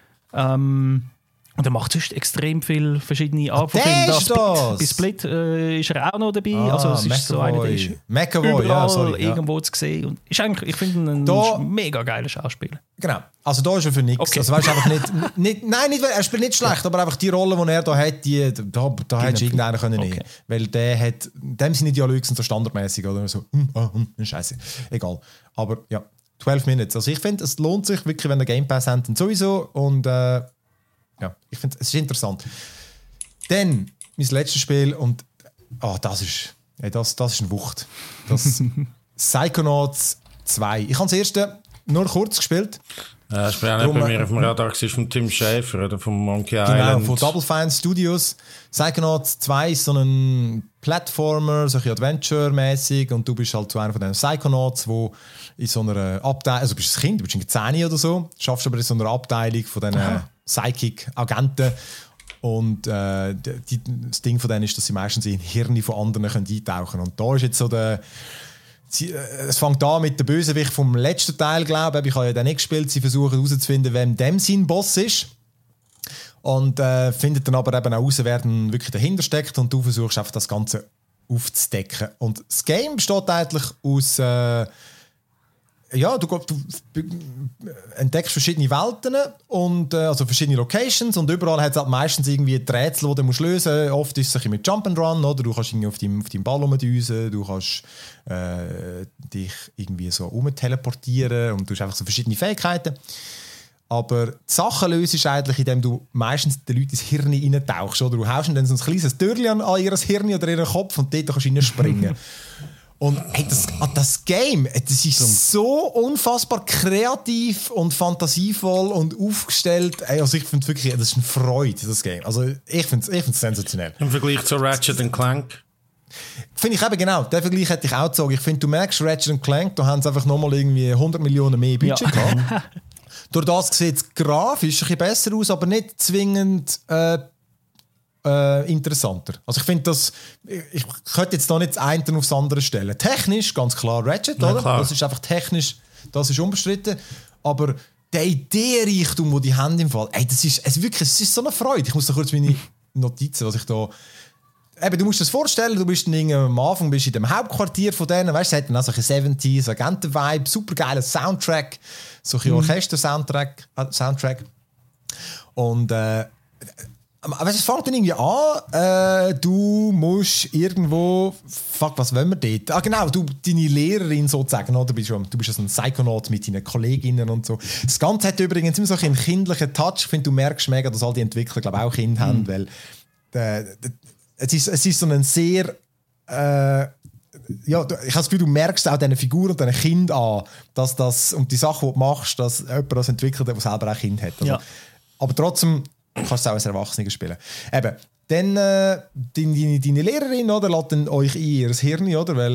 Ähm, und er macht sonst extrem viele verschiedene Arten von Filmen. Das das. Bei Split äh, ist er auch noch dabei. Ah, also es ist McAvoy. so einer, der ist McAvoy, überall ja, sorry, ja. irgendwo zu sehen. Und ist eigentlich, ich finde ihn ein da, mega geiler Schauspieler. Genau. Also da ist er für nichts. Okay. Also, weißt, einfach nicht, nicht, nein, nicht, er spielt nicht schlecht, aber einfach die Rolle, die er da hat, die, da, da hättest du irgendeinen können nehmen. Okay. Weil der hat, dem seine Dialoge sind so standardmäßig oder so. Hm, oh, hm, Scheiße. Egal. Aber ja, zwölf Minuten. Also ich finde, es lohnt sich wirklich, wenn der Game Pass hat, sowieso. Und äh, ja, ich finde, es ist interessant. Dann mein letztes Spiel und oh, das ist, ey, das, das ist eine Wucht. Das Psychonauts zwei. Ich habe das erste nur kurz gespielt. Ja, ich bin auch nicht Darum, bei mir auf dem Radar von Tim Schafer oder von Monkey genau, Island. Genau, von Double Fine Studios. Psychonauts zwei ist so ein Plattformer, so ein Adventure-mäßig und du bist halt so einer von den Psychonauts, wo in so einer Abteilung, also du bist ein Kind, du bist ein zehn oder so, schaffst aber in so einer Abteilung von diesen Psychic-Agenten und äh, die, das Ding von denen ist, dass sie meistens in Hirne von anderen können eintauchen können. Und da ist jetzt so der Sie, äh, es fängt an mit dem Bösewicht vom letzten Teil, glaube ich. Ich habe ja den nicht gespielt. Sie versuchen herauszufinden, wer dem sein Boss ist. Und äh, findet dann aber eben auch heraus, wer dann wirklich dahinter steckt. Und du versuchst einfach das Ganze aufzudecken. Und das Game besteht eigentlich aus... Äh, ja, du, du entdeckst verschiedene Welten und äh, also verschiedene Locations und überall hat es halt meistens irgendwie die Rätsel, die du musst lösen musst. Oft ist es ein mit Jump and Run, oder du kannst irgendwie auf deinem, auf deinem Ball rumdüsen, du kannst äh, dich irgendwie so rumteleportieren und du hast einfach so verschiedene Fähigkeiten. Aber die Sachen löst ist eigentlich, indem du meistens den Leuten ins Hirn reintauchst. Oder du haust ihnen dann so ein kleines Türchen an ihr Hirn oder ihren Kopf und dort kannst du reinspringen. Und hey, das, das Game, das ist so unfassbar kreativ und fantasievoll und aufgestellt. Hey, also ich finde wirklich, das ist eine Freude, das Game. Also ich finde es ich find's sensationell. Im Vergleich zu Ratchet and Clank? Finde ich eben genau, den Vergleich hätte ich auch gezogen. Ich finde, du merkst, Ratchet and Clank, da haben sie einfach nochmal irgendwie hundert Millionen mehr Budget ja. gehabt. Durch das sieht es grafisch ein bisschen besser aus, aber nicht zwingend... Äh, Äh, interessanter. Also ich finde, das ich könnte jetzt da nicht das eine aufs andere stellen. Technisch, ganz klar Ratchet, ja, oder? Klar. Das ist einfach technisch, das ist unbestritten. Aber der Ideenreichtum, wo die haben im Fall, ey, das ist, es wirklich, es ist so eine Freude. Ich muss da kurz meine Notizen, was ich da... Eben, du musst dir das vorstellen, du bist dann am Anfang bist in dem Hauptquartier von denen, weißt du, es hat dann auch so ein siebziger Agenten-Vibe, super geiler Soundtrack, so ein Orchester-Soundtrack. Äh, Soundtrack. Und äh, aber es fängt dann irgendwie an, äh, du musst irgendwo, fuck, was wollen wir dort? Ah genau, du, deine Lehrerin sozusagen, oder? Du bist, du bist ein Psychonaut mit deinen Kolleginnen und so. Das Ganze hat übrigens immer so einen kindlichen Touch. Ich finde, du merkst mega, dass all die Entwickler, glaube ich, auch Kinder mhm. haben, weil äh, es, ist, es ist so ein sehr... Äh, ja, ich habe das Gefühl, du merkst auch diesen Figuren und diesen Kind an, dass das, und die Sachen, die du machst, dass jemand das entwickelt, der selber auch ein Kind hat. Also, ja. Aber trotzdem... Du kannst es auch als Erwachsener spielen. Eben, dann äh, deine, deine Lehrerin, oder, lässt dann euch in ihr Hirn, oder, weil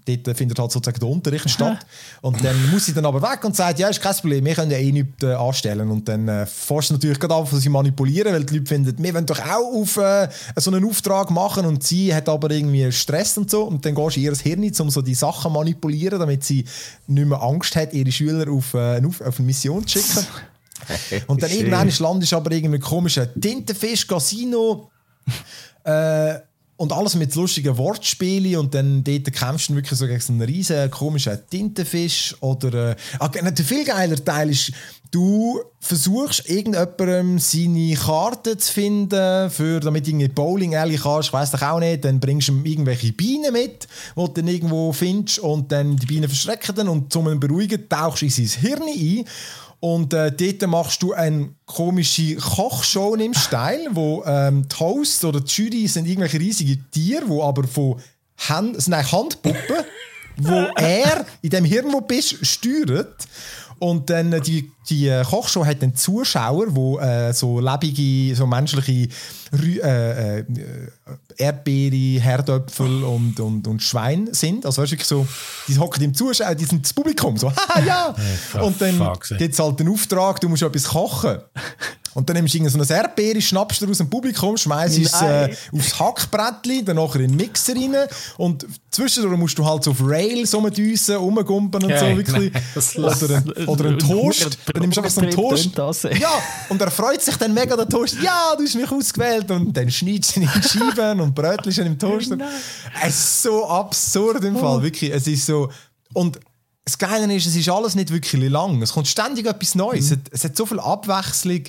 dort findet halt sozusagen der Unterricht statt. Und dann muss sie dann aber weg und sagt, ja, ist kein Problem, wir können ja eh nichts äh, anstellen. Und dann äh, fährst du natürlich gerade an, sie manipulieren, weil die Leute finden, wir wollen doch auch auf äh, so einen Auftrag machen und sie hat aber irgendwie Stress und so. Und dann gehst du in ihr Hirn, um so die Sachen zu manipulieren, damit sie nicht mehr Angst hat, ihre Schüler auf, äh, auf, auf eine Mission zu schicken. Und dann irgendwann landest du aber irgendwie komischen Tintenfisch, Casino äh, und alles mit lustigen Wortspielen und dann dort kämpfst du wirklich so gegen so einen riesen komischen Tintenfisch oder äh, ah, der viel geiler Teil ist, du versuchst irgendjemandem seine Karte zu finden, für, damit du irgendwie Bowling Alley kannst, ich weiss doch auch nicht, dann bringst du ihm irgendwelche Bienen mit, die du dann irgendwo findest und dann die Bienen verschrecken dann und zum ihn beruhigen, tauchst du in sein Hirn ein. Und äh, dort machst du eine komische Kochshow im Style, wo ähm, die Hosts oder die Jury sind irgendwelche riesige Tiere, die aber von Hand, es sind eigentlich Handpuppen, wo er in dem Hirn, wo du bist, steuert. Und dann äh, die, die Kochshow hat dann Zuschauer, die äh, so lebige, so menschliche Rü- äh, äh, Erdbeere, Herdöpfel und, und, und Schwein sind. Also weißt du, wirklich so, die hocken im Zuschauer, die sind das Publikum, so, haha, ja! Hey, und dann gibt es halt den Auftrag, du musst etwas kochen. Und dann nimmst du so eine Erdbeere, schnappst du aus dem Publikum, schmeißt es äh, aufs Hackbrettchen, dann nachher in den Mixer rein und zwischendurch musst du halt so auf Rails rumdüsen, rumgumpen und okay, so wirklich. Oder ein, oder ein Toast. Dann nimmst du einfach so einen Toast. Ja, und er freut sich dann mega, der Toast. Ja, du hast mich ausgewählt. Und dann schneidest du ihn in die Scheiben und Brötchen im Toaster. Es ist so absurd im Fall, wirklich. Es ist so... Und das Geile ist, es ist alles nicht wirklich lang. Es kommt ständig etwas Neues. Mhm. Es, hat, es hat so viel Abwechslung.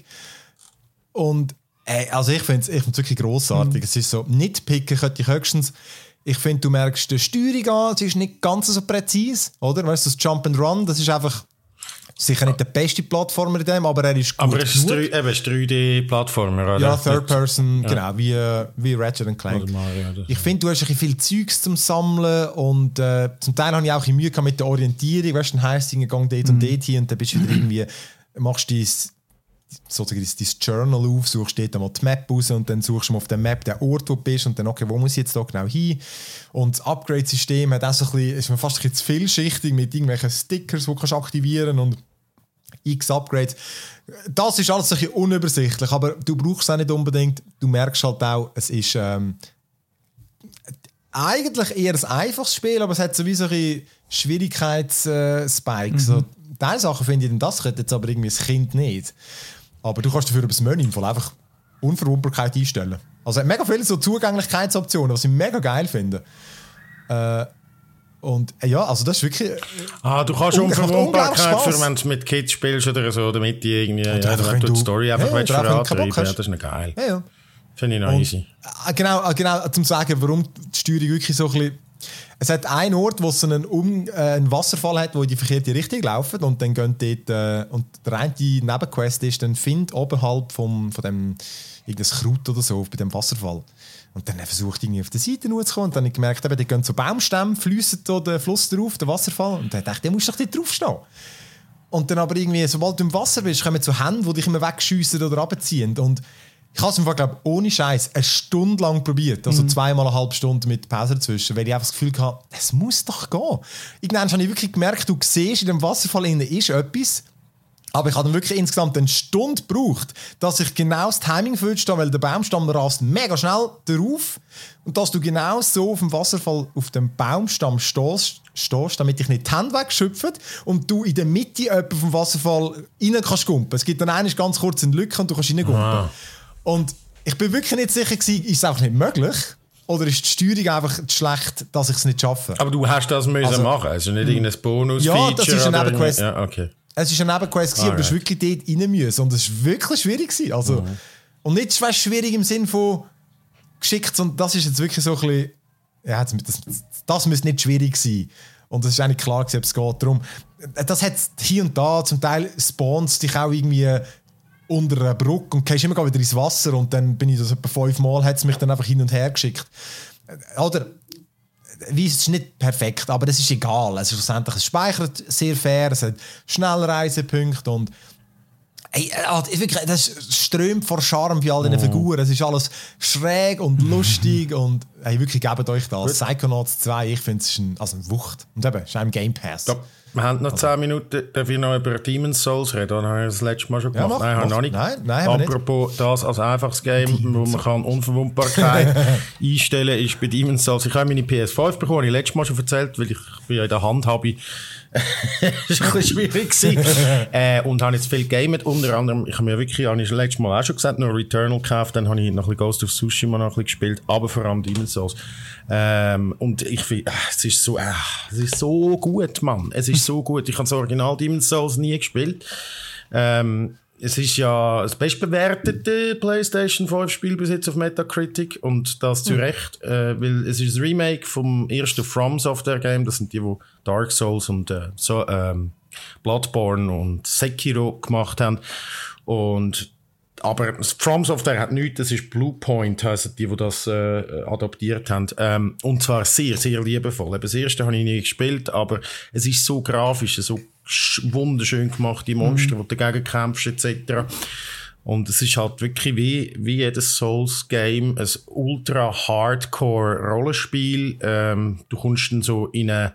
Und ey, also ich finde es ich wirklich grossartig. Mhm. Es ist so, nitpicken könnte ich höchstens... Ich finde, du merkst die Steuerung an, es ist nicht ganz so präzise, oder? Weißt du, das Jump and Run, das ist einfach sicher nicht der beste Plattformer in dem, aber er ist gut. Aber es ist drei, eben, ist drei D-Plattformer, oder? Ja, Third Person, ja. Genau, wie, wie Ratchet and Clank. Mario, ich finde, du hast ein viel Zeugs zum Sammeln und äh, zum Teil habe ich auch ein Mühe mit der Orientierung. Weißt du, dann heisst es, gang dort mhm. und dort hin und dann bist du wieder irgendwie, machst du sozusagen dein Journal auf, suchst dort einmal die Map raus und dann suchst du mal auf der Map den Ort, wo du bist und dann, okay, wo muss ich jetzt da genau hin? Und das Upgrade-System hat auch so ein bisschen, ist mir fast ein bisschen zu vielschichtig mit irgendwelchen Stickers, die du aktivieren kannst und x Upgrades. Das ist alles ein bisschen unübersichtlich, aber du brauchst es auch nicht unbedingt. Du merkst halt auch, es ist ähm, eigentlich eher ein einfaches Spiel, aber es hat sowieso ein Schwierigkeitsspikes. Mhm. So, diese Sachen finde ich, das könnte jetzt aber irgendwie das Kind nicht. Aber du kannst dafür über das Menü im Fall einfach Unverwundbarkeit einstellen. Also es hat mega viele so Zugänglichkeitsoptionen, was ich mega geil finde. Äh, und äh, ja, also das ist wirklich... Äh, ah, du kannst Unverwundbarkeit für, wenn du mit Kids spielst oder so, damit die irgendwie... Ja, ja, wenn du die Story einfach hey, vorantreiben, ja, das ist nicht geil. Ja, ja. Finde ich noch und, easy. Äh, genau, äh, genau, zum sagen, warum die Steuerung wirklich so ein bisschen... Es hat einen Ort, wo es einen, um, äh, einen Wasserfall hat, wo in die verkehrte Richtung laufen und dann gehen dort, äh, und der eine Nebenquest ist, dann find oberhalb vom, von dem irgendein Kraut oder so bei dem Wasserfall. Und dann versucht irgendwie auf der Seite hochzukommen und dann habe ich gemerkt, eben, die gehen so Baumstämme, fliessen da den Fluss drauf, der Wasserfall und dann dachte ich, der musst doch dort draufstehen. Und dann aber irgendwie, sobald du im Wasser bist, kommen so Hände, die dich immer wegschiessen oder runterziehen und ich habe es einfach, glaube ohne Scheiß eine Stunde lang probiert. Also mhm. zweimal eine halbe Stunde mit Pause dazwischen, weil ich einfach das Gefühl hatte, es muss doch gehen. Irgendwann habe ich wirklich gemerkt, du siehst, in dem Wasserfall innen ist etwas, aber ich habe dann wirklich insgesamt eine Stunde gebraucht, dass ich genau das Timing verstehe, weil der Baumstamm rast mega schnell darauf und dass du genau so auf dem Wasserfall auf dem Baumstamm stehst, stehst damit dich nicht die Hände wegschöpfen und du in der Mitte vom Wasserfall rein kannst gumpen. Es gibt dann eine ganz kurz eine Lücke und du kannst reingumpen. Ah. Und ich bin wirklich nicht sicher gewesen, ist es einfach nicht möglich? Oder ist die Steuerung einfach schlecht, dass ich es nicht schaffe? Aber du hast das müssen also, machen, also nicht irgendein Bonus-Feature? Ja, das ist eine Nebenquest. Ja, okay. Es ist eine Nebenquest gewesen, aber du hast wirklich dort rein müssen. Und es war wirklich schwierig gewesen. Also, mhm. Und nicht schwierig im Sinne von geschickt, sondern das ist jetzt wirklich so ein bisschen, ja, das, das müsste nicht schwierig sein. Und es ist eigentlich klar gewesen, ob es geht. Darum, das hat hier und da, zum Teil spawns dich auch irgendwie unter einer Brücke und gehst immer wieder ins Wasser und dann bin ich das etwa fünfmal, hat es mich dann einfach hin und her geschickt. Oder, wie es ist nicht perfekt, aber das ist egal. Es ist schlussendlich, es speichert sehr fair, es hat Schnellreisepunkte und Ey, das strömt vor Charme bei all diesen oh. Figuren. Es ist alles schräg und lustig und hey, wirklich, gebt euch das. Psychonauts zwei, ich finde es ein, also eine Wucht. Und eben, es ist ein Game Pass. Ja. Wir haben noch zehn Minuten, darf ich noch über Demon's Souls reden? Oder habe ich das letzte Mal schon gemacht? Ja, mach, nein, habe ich noch nicht. Nein, nein, Apropos nicht. Das als einfaches Game, wo man kann Unverwundbarkeit einstellen kann, ist bei Demon's Souls. Ich habe meine P S fünf bekommen, habe ich letztes Mal schon erzählt, weil ich bin ja in der Hand habe. Das war ein bisschen schwierig. äh, und habe jetzt viel gegamet. Unter anderem, ich habe mir wirklich, habe ich letztes Mal auch schon gesagt, noch Returnal gekauft, dann habe ich noch ein bisschen Ghost of Tsushima noch ein bisschen gespielt, aber vor allem Demon's Souls. Ähm, und ich finde, äh, es ist so, äh, es ist so gut, Mann. Es ist so gut. Ich habe das Original Demon's Souls nie gespielt. Ähm, es ist ja das bestbewertete PlayStation fünf Spiel bis jetzt auf Metacritic und das zu Recht, äh, weil es ist ein Remake vom ersten From Software Game, das sind die, die Dark Souls und äh, so, ähm, Bloodborne und Sekiro gemacht haben. Und aber From Software hat nichts, das ist Bluepoint, heissen die, die das äh, adaptiert haben. Ähm, und zwar sehr, sehr liebevoll. Eben das erste habe ich nie gespielt, aber es ist so grafisch, so wunderschön gemacht, die Monster, mhm. die du dagegen kämpfst, et cetera. Und es ist halt wirklich wie, wie jedes Souls-Game ein ultra-hardcore-Rollenspiel. Ähm, du kommst dann so in eine,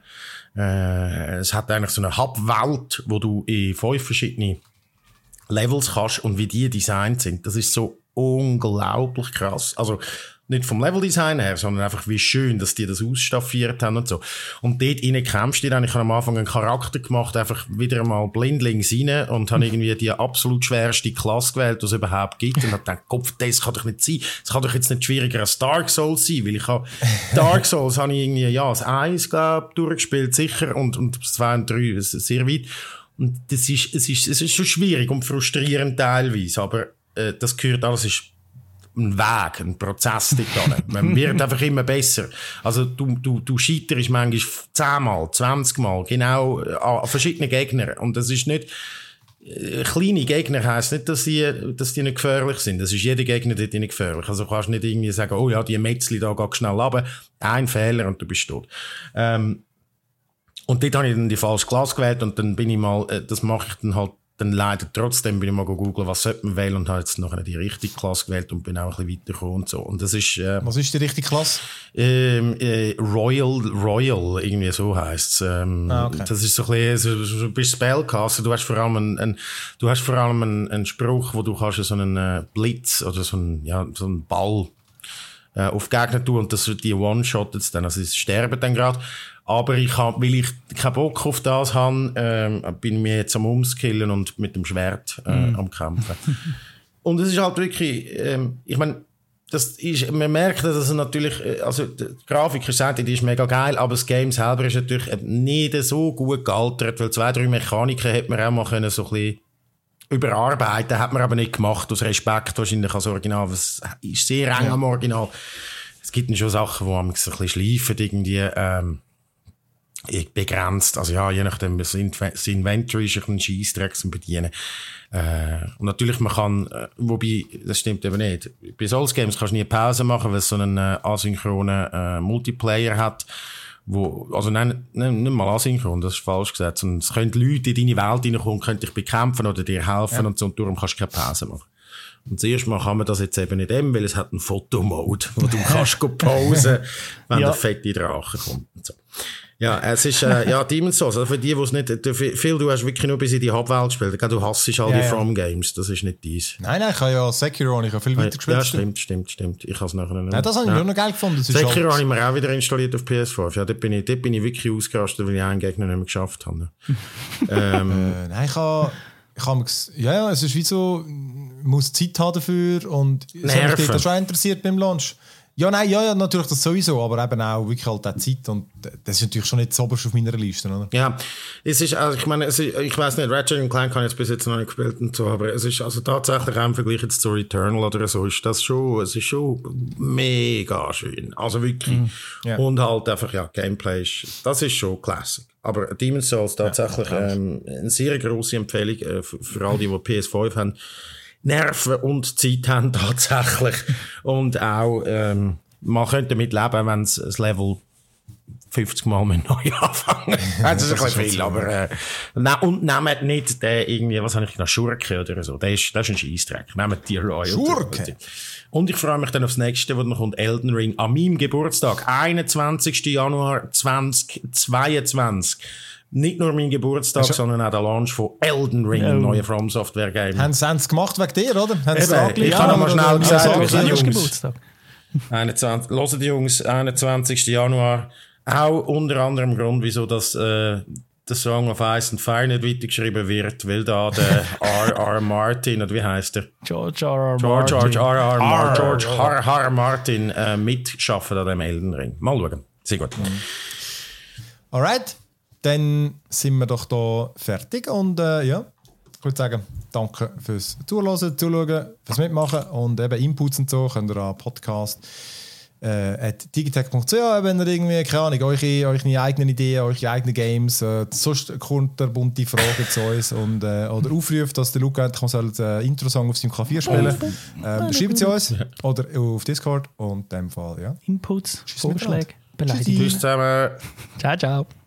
äh, es hat eigentlich so eine Hub-Welt, wo du in fünf verschiedene Levels kannst und wie die designt sind. Das ist so unglaublich krass. Also, nicht vom Leveldesign her, sondern einfach wie schön, dass die das ausstaffiert haben und so. Und dort rein kämpfst du dann. Ich habe am Anfang einen Charakter gemacht, einfach wieder einmal blindlings rein und habe irgendwie die absolut schwerste Klasse gewählt, die es überhaupt gibt. Und habe gedacht, Kopf, das kann doch nicht sein. Das kann doch jetzt nicht schwieriger als Dark Souls sein, weil ich habe, Dark Souls habe ich irgendwie, ja, das eins, glaube ich, durchgespielt, sicher, und, und das zwei und drei sehr weit. Und das ist, es ist, es ist schon schwierig und frustrierend teilweise, aber, äh, das gehört alles, ist ein Weg, ein Prozess dort. Man wird einfach immer besser. Also du, du, du scheiterst manchmal zehnmal, zwanzigmal, genau an verschiedenen Gegnern. Und das ist nicht, äh, kleine Gegner heisst nicht, dass die, dass die nicht gefährlich sind. Das ist jeder Gegner dort nicht gefährlich. Also du kannst nicht irgendwie sagen, oh ja, die Metzli da geht schnell runter. Ein Fehler und du bist tot. Ähm, und dort habe ich dann die falsche Klasse gewählt und dann bin ich mal, äh, das mache ich dann halt dann leider trotzdem bin ich mal googeln, was sollte man wählen und habe jetzt noch die richtige Klasse gewählt und bin auch ein bisschen weitergekommen und so. Und das ist, äh, was ist die richtige Klasse? Ähm, äh, Royal, Royal, irgendwie so heisst's. Ähm, ah, okay. Das ist so ein bisschen, so, du bist Spellcaster, du hast vor allem einen, einen du hast vor allem einen, einen Spruch, wo du kannst so einen äh, Blitz oder so einen, ja, so einen Ball äh, auf Gegner tun und das, die One-Shottet dann, also sie sterben dann gerade. Aber ich hab, weil ich keinen Bock auf das habe, ähm, bin ich mir jetzt am Umskillen und mit dem Schwert äh, mm. am Kämpfen. Und es ist halt wirklich, ähm, ich meine, das ist, man merkt, dass es natürlich, also die Grafik ist, die ist mega geil, aber das Game selber ist natürlich nicht so gut gealtert, weil zwei, drei Mechaniken hätte man auch mal können so ein bisschen überarbeiten, hat man aber nicht gemacht, aus Respekt wahrscheinlich als Original, es ist sehr eng ja. am Original. Es gibt schon Sachen, die man so ein bisschen schleifen, irgendwie, ähm, begrenzt, also ja, je nachdem, das Inventory ist ein Scheissdreck zum Bedienen. Äh, und natürlich, man kann, äh, wobei, das stimmt eben nicht. Bei Souls Games kannst du nie Pause machen, weil es so einen äh, asynchronen äh, Multiplayer hat, wo, also nein, nein, nicht mal asynchron, das ist falsch gesagt, sondern es können Leute in deine Welt reinkommen, können dich bekämpfen oder dir helfen ja. und so, und darum kannst du keine Pause machen. Und zuerst mal kann man das jetzt eben nicht eben, weil es hat einen Fotomode, wo du kannst pausen, wenn ja. der fette Drache kommt und so. Ja, es ist, äh, ja, Demon's Souls, also für die, die es nicht, du, viel, du hast wirklich nur bis in die Hauptwelt gespielt, du hassest all ja, die ja. From-Games, das ist nicht dies. Nein, nein, ich habe ja Sekiro, ich habe viel weiter gespielt. Ja, stimmt, stimmt, stimmt, ich habe es nachher nicht. Ja, das habe ich ja. nur noch geil gefunden. Sekiro halt habe ich mir auch wieder installiert auf P S fünf, ja, dort bin ich, dort bin ich wirklich ausgerastet, weil ich einen Gegner nicht mehr geschafft habe. ähm, äh, nein, ich habe, ich habe, ja, ja, es ist wie so, muss Zeit haben dafür und es hat mich das schon interessiert beim Launch. Ja, nein, ja, ja, natürlich das sowieso, aber eben auch wirklich halt auch Zeit und das ist natürlich schon nicht das oberste auf meiner Liste, oder? Ja, es ist, also ich meine, es ist, ich weiss nicht, Ratchet and Clank habe ich jetzt bis jetzt noch nicht gespielt und so, aber es ist also tatsächlich auch im Vergleich jetzt zu Returnal oder so, ist das schon, es ist schon mega schön, also wirklich. Mm, yeah. Und halt einfach, ja, Gameplay ist, das ist schon Classic. Aber Demon's Souls tatsächlich ja, ähm, eine sehr grosse Empfehlung äh, für, für all die, die P S fünf haben. Nerven und Zeit haben tatsächlich. Und auch, ähm, man könnte damit leben, wenn es das Level fünfzig Mal mit neu anfangen. Das ist ein bisschen viel, aber äh, ne, und nehmt nicht den irgendwie, was habe ich noch, Schurke oder so. Das ist, das ist ein Scheissdreck. Nehmt die Royal. Schurke? Und ich freue mich dann aufs nächste, wo noch kommt, Elden Ring, an meinem Geburtstag, einundzwanzigsten Januar zweitausendzweiundzwanzig. Nicht nur mein Geburtstag, sondern auch der Launch von Elden Ring, dem neuen From Software Game. Haben sie es gemacht wegen dir, oder? Haben sie Eben, ich kann noch mal schnell Ja, sagen, ja, hören ja, Jungs, einundzwanzig, hören die Jungs, einundzwanzigsten Januar, auch unter anderem Grund, wieso das, äh, der Song of Ice and Fire nicht weitergeschrieben wird, weil da der R R. Martin, oder wie heisst der? George R R. George Martin. R R. Martin. George R R. Martin äh, mitschaffen an dem Elden Ring. Mal schauen. Sehr gut. Alright, dann sind wir doch da fertig und äh, ja, ich würde sagen, danke fürs Zuhören, Zuschauen, fürs Mitmachen und eben Inputs und so könnt ihr an Podcast äh, at digitech punkt c h, wenn ihr irgendwie, keine Ahnung, eure, eure eigenen Ideen, eure eigenen Games, äh, sonst kommt der bunte Fragen zu uns und, äh, oder aufruft, dass der Luca endlich mal äh, Intro-Song auf seinem K vier spielen ähm, schreibt sie uns oder auf Discord und in dem Fall, ja. Inputs, Tschüss Vorschläge, miteinander. Beleidigungen. Tschüss zusammen. Ciao, ciao.